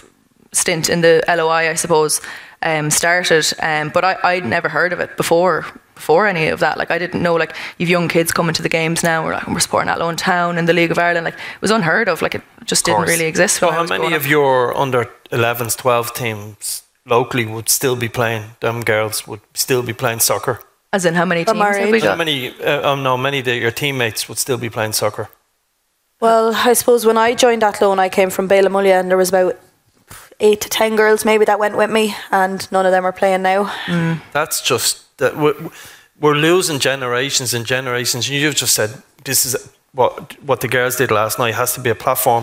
stint in the L O I, I suppose, um, started. Um, but I, I'd never heard of it before. Before any of that, like I didn't know, like you've young kids coming to the games now. We're like we're supporting Athlone Town in the League of Ireland. Like it was unheard of. Like it just didn't really exist. So how many of your under elevens, twelve teams locally would still be playing? Them girls would still be playing soccer. As in how many teams have we got? How many? Uh, um, no, many of your teammates would still be playing soccer. Well, I suppose when I joined Athlone, I came from Bailamullia, and there was about eight to ten girls maybe that went with me, and none of them are playing now. Mm. That's just that we're, we're losing generations and generations. You've just said this is what what the girls did last night has to be a platform,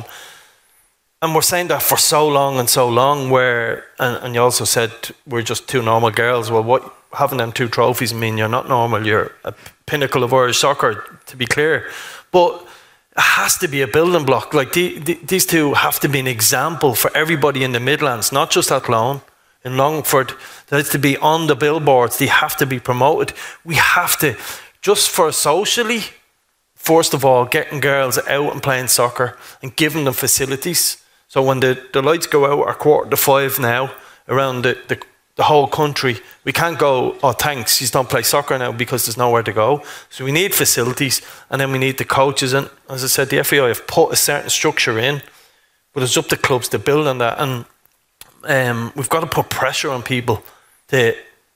and we're saying that for so long and so long. Where and, and you also said we're just two normal girls. Well, what having them two trophies mean you're not normal. You're a pinnacle of Irish soccer, to be clear, but it has to be a building block. Like the, the, these two have to be an example for everybody in the Midlands, not just Athlone. In Longford, they have to be on the billboards. They have to be promoted. We have to, just for socially, first of all, getting girls out and playing soccer and giving them facilities. So when the, the lights go out at quarter to five now around the, the, the whole country, we can't go, oh thanks, you don't play soccer now because there's nowhere to go. So we need facilities, and then we need the coaches. And as I said, the F A I have put a certain structure in, but it's up to clubs to build on that. And um, we've got to put pressure on people to,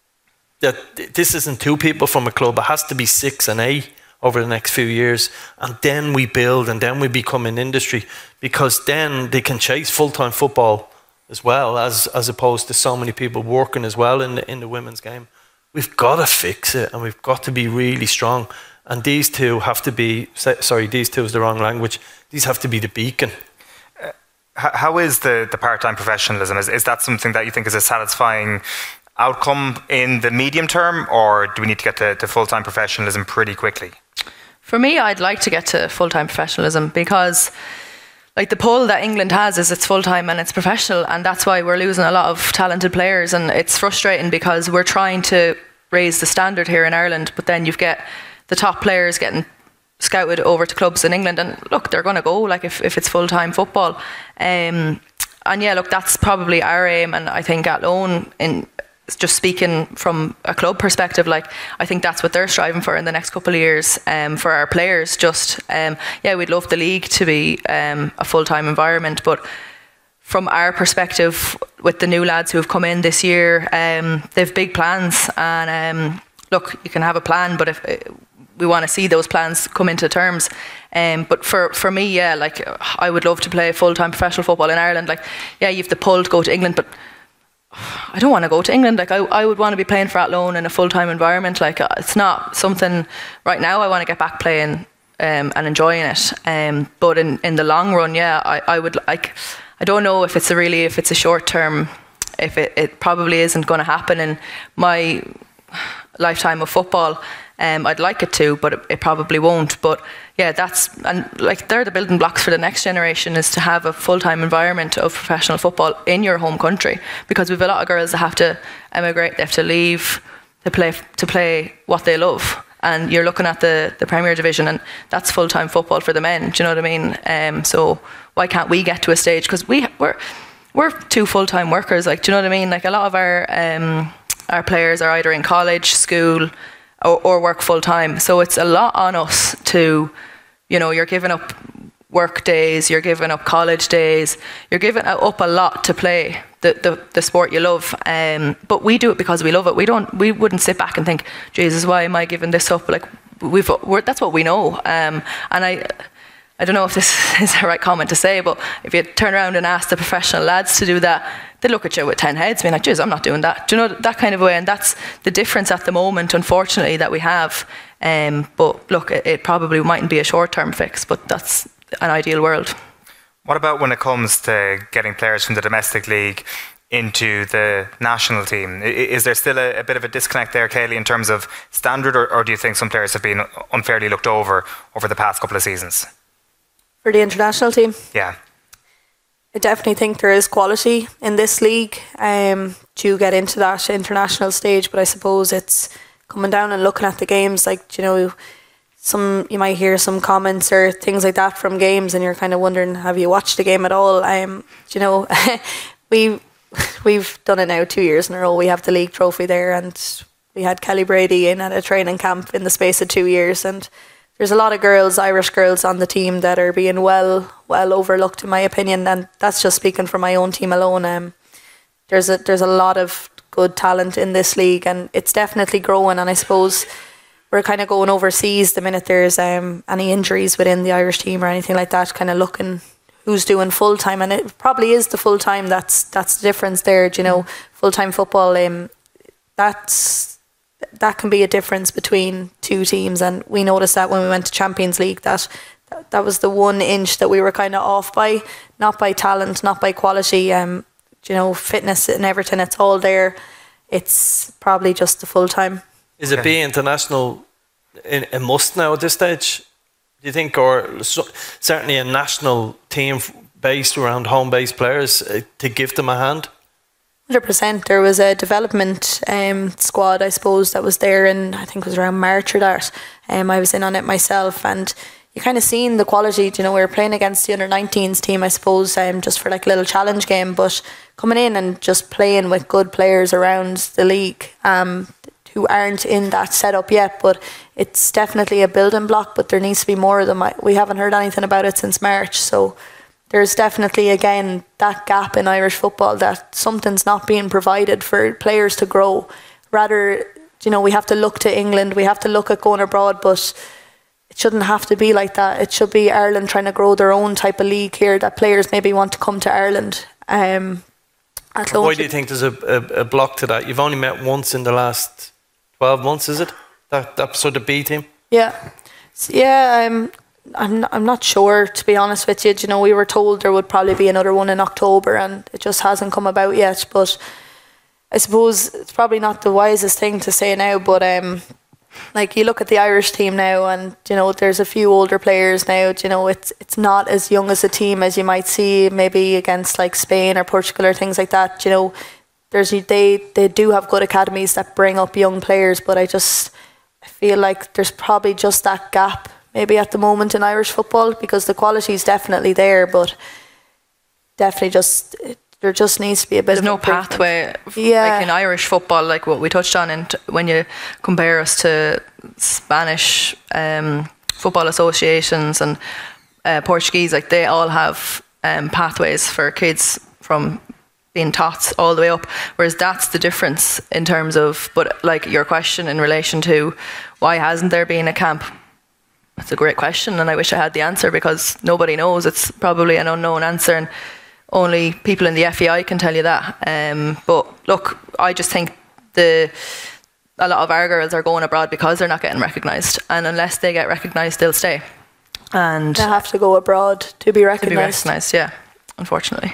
that this isn't two people from a club, it has to be six and eight over the next few years, and then we build, and then we become an industry, because then they can chase full-time football as well, as as opposed to so many people working as well in the in the women's game. We've got to fix it, and we've got to be really strong. And these two have to be, sorry, these two is the wrong language. These have to be the beacon. Uh, how is the, the part-time professionalism? Is, is that something that you think is a satisfying outcome in the medium term, or do we need to get to, to full-time professionalism pretty quickly? For me, I'd like to get to full-time professionalism, because like the pull that England has is it's full-time and it's professional, and that's why we're losing a lot of talented players. And it's frustrating because we're trying to raise the standard here in Ireland, but then you've got the top players getting scouted over to clubs in England, and look, they're going to go like if, if it's full-time football. Um, and yeah, look, that's probably our aim, and I think Athlone, in just speaking from a club perspective, like I think that's what they're striving for in the next couple of years, um, for our players. Just um, yeah, we'd love the league to be um, a full-time environment, but from our perspective, with the new lads who have come in this year, um, they've big plans. And um, look, you can have a plan, but if uh, we want to see those plans come into terms. Um, but for, for me, yeah, like I would love to play full-time professional football in Ireland. Like, yeah, you have the pull to go to England, but I don't want to go to England. Like I, I would want to be playing for Athlone in a full-time environment. Like it's not something right now. I want to get back playing um, and enjoying it. Um, but in, in the long run, yeah, I, I would like. I don't know if it's a really if it's a short term. If it, it probably isn't going to happen in my lifetime of football. Um, I'd like it to, but it, it probably won't. But yeah, that's and like they're the building blocks for the next generation, is to have a full-time environment of professional football in your home country, because we've a lot of girls that have to emigrate, they have to leave to play to play what they love. And you're looking at the, the Premier Division, and that's full-time football for the men. Do you know what I mean? Um, so why can't we get to a stage? Because we we're we're two full-time workers. Like, do you know what I mean? Like a lot of our um, our players are either in college, school, Or, or work full time. So it's a lot on us to, you know, you're giving up work days, you're giving up college days, you're giving up a lot to play the, the, the sport you love. Um, but we do it because we love it. We don't. We wouldn't sit back and think, Jesus, why am I giving this up? Like we've, we're, that's what we know. Um, and I, I don't know if this is the right comment to say, but if you turn around and ask the professional lads to do that, they look at you with ten heads, being like, "Geez, I'm not doing that." Do you know, that kind of way? And that's the difference at the moment, unfortunately, that we have. Um, but look, it, it probably mightn't be a short-term fix, but that's an ideal world. What about when it comes to getting players from the domestic league into the national team? Is there still a, a bit of a disconnect there, Kaylee, in terms of standard, or, or do you think some players have been unfairly looked over over the past couple of seasons? For the international team? Yeah. I definitely think there is quality in this league um, to get into that international stage, but I suppose it's coming down and looking at the games. Like, you know, some you might hear some comments or things like that from games, and you're kind of wondering, have you watched the game at all? Um, you know, we we've done it now two years in a row. We have the league trophy there, and we had Kelly Brady in at a training camp in the space of two years. And there's a lot of girls, Irish girls, on the team that are being well well overlooked, in my opinion. And that's just speaking for my own team alone. Um, there's a there's a lot of good talent in this league, and it's definitely growing. And I suppose we're kind of going overseas the minute there's um, any injuries within the Irish team or anything like that, kind of looking who's doing full time, and it probably is the full time that's that's the difference there. Do you know, full time football, um, that's that can be a difference between two teams, and we noticed that when we went to Champions League, that that was the one inch that we were kind of off by, not by talent, not by quality. Um, you know, fitness and everything, it's all there. It's probably just the full time. Is it being international in, a must now at this stage, do you think, or so, certainly a national team based around home-based players uh, to give them a hand? one hundred percent. There was a development um, squad, I suppose, that was there, and I think it was around March or that. Um, I was in on it myself, and you kind of seen the quality. You know, we were playing against the under nineteens team, I suppose, um, just for like a little challenge game, but coming in and just playing with good players around the league um, who aren't in that setup yet, but it's definitely a building block, but there needs to be more of them. I, we haven't heard anything about it since March, so there's definitely, again, that gap in Irish football, that something's not being provided for players to grow. Rather, you know, we have to look to England, we have to look at going abroad, but it shouldn't have to be like that. It should be Ireland trying to grow their own type of league here, that players maybe want to come to Ireland. Um, Why do you think there's a, a, a block to that? You've only met once in the last twelve months, is it? That, that sort of B team? Yeah. Yeah, um, I'm not, I'm not sure, to be honest with you. You know, we were told there would probably be another one in October, and it just hasn't come about yet. But I suppose it's probably not the wisest thing to say now, but um, like, you look at the Irish team now, and you know, there's a few older players now. You know, it's it's not as young as a team as you might see maybe against like Spain or Portugal or things like that. You know, there's they they do have good academies that bring up young players, but I just I feel like there's probably just that gap maybe at the moment in Irish football, because the quality is definitely there, but definitely just there just needs to be a bit There's of no improvement. pathway, yeah. like in Irish football, like what we touched on, and when you compare us to Spanish um, football associations and uh, Portuguese, like they all have um, pathways for kids from being tots all the way up, whereas that's the difference in terms of, but like your question in relation to why hasn't there been a camp, that's a great question, and I wish I had the answer, because nobody knows. It's probably an unknown answer, and only people in the F E I can tell you that. Um, but look, I just think the a lot of our girls are going abroad because they're not getting recognised, and unless they get recognised, they'll stay. And they have to go abroad to be recognised. To be recognised, yeah, unfortunately.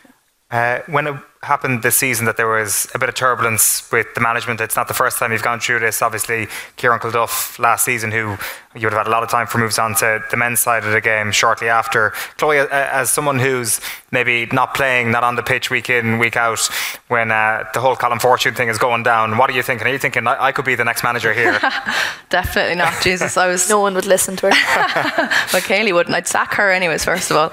Uh, when it happened this season that there was a bit of turbulence with the management, it's not the first time you've gone through this. Obviously, Kieran Kilduff last season, who you would have had a lot of time for, moves on to the men's side of the game shortly after. Chloe, uh, as someone who's maybe not playing, not on the pitch week in, week out, when uh, the whole Colin Fortune thing is going down, what are you thinking? Are you thinking, I, I could be the next manager here? Definitely not, Jesus. I was. No one would listen to her. But Kaylee wouldn't. I'd sack her anyways, first of all.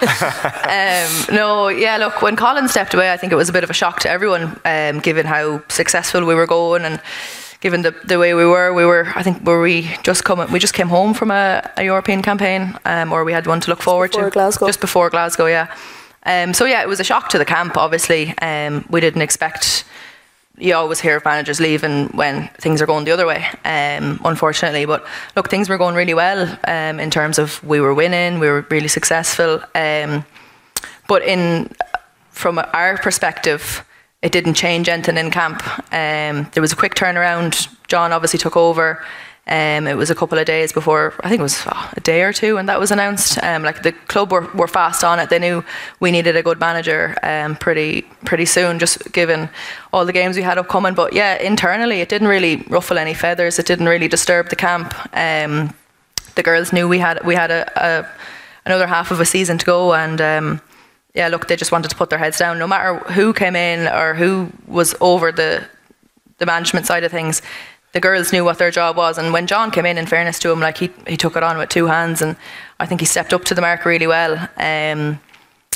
um, no, yeah, look, when Colin stepped away, I think it was a bit of a shock to everyone, um, given how successful we were going, and given the, the way we were, we were, I think, were we just coming, we just came home from a, a European campaign, um, or we had one to look just forward before to. Glasgow. Just before Glasgow, yeah. Um, so yeah, it was a shock to the camp, obviously. Um, we didn't expect, you always hear of managers leaving when things are going the other way, um, unfortunately. But look, things were going really well um, in terms of we were winning, we were really successful. Um, but in from our perspective, it didn't change anything in camp. Um, there was a quick turnaround. John obviously took over. Um, it was a couple of days before, I think it was oh, a day or two when that was announced. Um, like the club were, were fast on it. They knew we needed a good manager um, pretty pretty soon, just given all the games we had upcoming. But yeah, internally it didn't really ruffle any feathers. It didn't really disturb the camp. Um, the girls knew we had we had a, a another half of a season to go, and um, yeah, look, they just wanted to put their heads down. No matter who came in or who was over the the management side of things, the girls knew what their job was. And when John came in, in fairness to him, like he he took it on with two hands, and I think he stepped up to the mark really well. Um,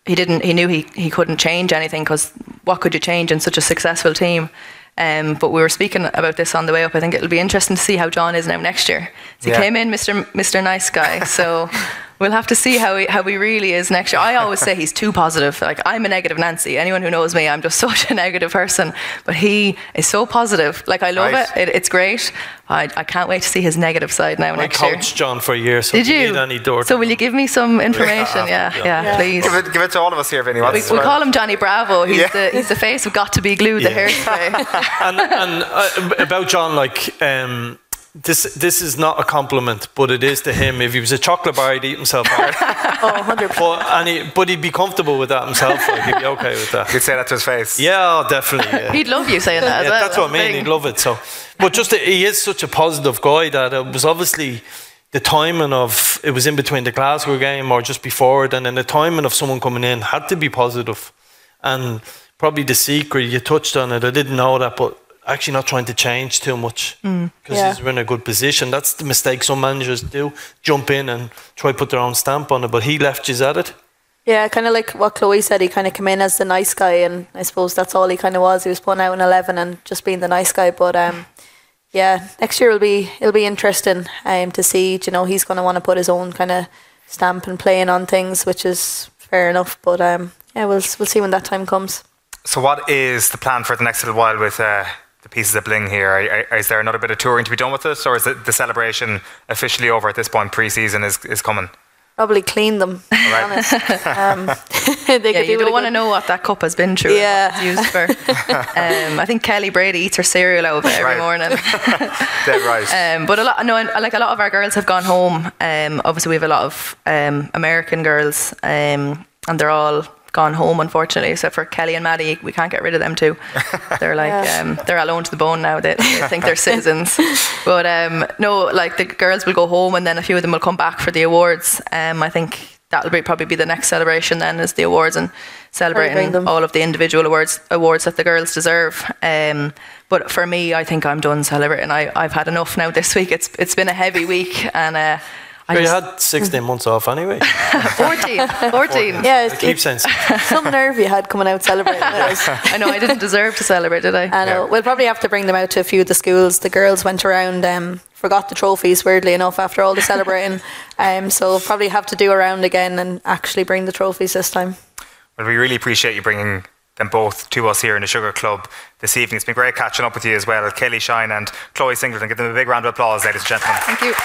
he didn't. He knew he, he couldn't change anything, because what could you change in such a successful team? Um, but we were speaking about this on the way up. I think it'll be interesting to see how John is now next year. So he yeah. came in Mister Mister Nice Guy. So we'll have to see how he, how he really is next year. I always say he's too positive. Like, I'm a negative Nancy. Anyone who knows me, I'm just such a negative person. But he is so positive. Like, I love right. it. it. It's great. I, I can't wait to see his negative side now I next year. I coached John for a year, so Did if you, you need any door. So will you give me some information? Yeah, yeah, yeah, yeah. please. Give it, give it to all of us here, Vinny. We, we call him Johnny Bravo. He's, yeah. the, he's the face of Got to Be Glued, yeah. the hairspray. and and uh, about John, like, um, this this is not a compliment, but it is to him. If he was a chocolate bar, he'd eat himself out. Oh, one hundred percent. But, and he, but he'd be comfortable with that himself. Like, he'd be okay with that. You'd say that to his face. Yeah, definitely. Yeah. He'd love you saying that as yeah, well. That's what I mean. He'd love it. So, but just he is such a positive guy that it was obviously the timing of it was in between the Glasgow game or just before it, and then the timing of someone coming in had to be positive. And probably the secret, you touched on it. I didn't know that, but actually not trying to change too much because mm. yeah. he's in a good position. That's the mistake some managers do, jump in and try to put their own stamp on it, but he left you at it. Yeah, kind of like what Chloe said, he kind of came in as the nice guy, and I suppose that's all he kind of was. He was putting out an eleven and just being the nice guy. But um, yeah, next year will be it'll be interesting um, to see. You know, he's going to want to put his own kind of stamp and playing on things, which is fair enough. But um, yeah, we'll we'll see when that time comes. So, what is the plan for the next little while with Uh the pieces of bling here? Are, are, is there another bit of touring to be done with this, or is it the celebration officially over at this point? Pre-season is, is coming. Probably clean them. To be honest. Um, they yeah, you do don't want to know what that cup has been through. Yeah. And what it's used for. um, I think Kelly Brady eats her cereal out of it every right. morning. Dead right. Um, but a lot, no, like a lot of our girls have gone home. Um, obviously, we have a lot of um, American girls, um, and they're all gone home, unfortunately, except for Kelly and Maddie. We can't get rid of them too. They're like yeah. um, they're alone to the bone now. They, they think they're citizens. But um, no, like the girls will go home, and then a few of them will come back for the awards. Um, I think that'll be probably be the next celebration. Then is the awards and celebrating all of the individual awards awards that the girls deserve. Um, but for me, I think I'm done celebrating. I I've had enough now this week. It's it's been a heavy week, and. Uh, I you had sixteen months off anyway. fourteen. fourteen. Yeah, it's, keep saying some nerve you had coming out celebrating. I know, I didn't deserve to celebrate, did I? I know. Yeah. We'll probably have to bring them out to a few of the schools. The girls went around, um, forgot the trophies, weirdly enough, after all the celebrating. Um, so we'll probably have to do a round again and actually bring the trophies this time. Well, we really appreciate you bringing them both to us here in the Sugar Club this evening. It's been great catching up with you as well, Kelly Shine and Chloe Singleton. Give them a big round of applause, ladies and gentlemen. Thank you.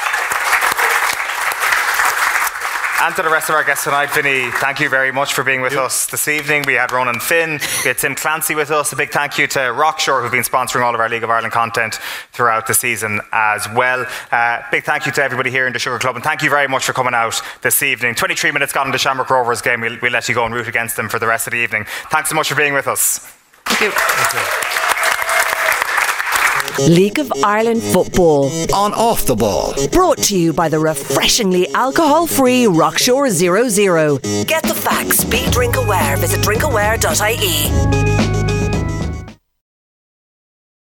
And to the rest of our guests tonight, Vinny, thank you very much for being with yep. us this evening. We had Ronan Finn, we had Tim Clancy with us. A big thank you to Rockshore, who've been sponsoring all of our League of Ireland content throughout the season as well. Uh, big thank you to everybody here in the Sugar Club, and thank you very much for coming out this evening. twenty-three minutes gone in the Shamrock Rovers game. We'll, we'll let you go and root against them for the rest of the evening. Thanks so much for being with us. Thank you. Thank you. League of Ireland football on Off the Ball, brought to you by the refreshingly alcohol-free Rockshore Zero Zero. Get the facts, be drink aware. Visit drink aware dot I E.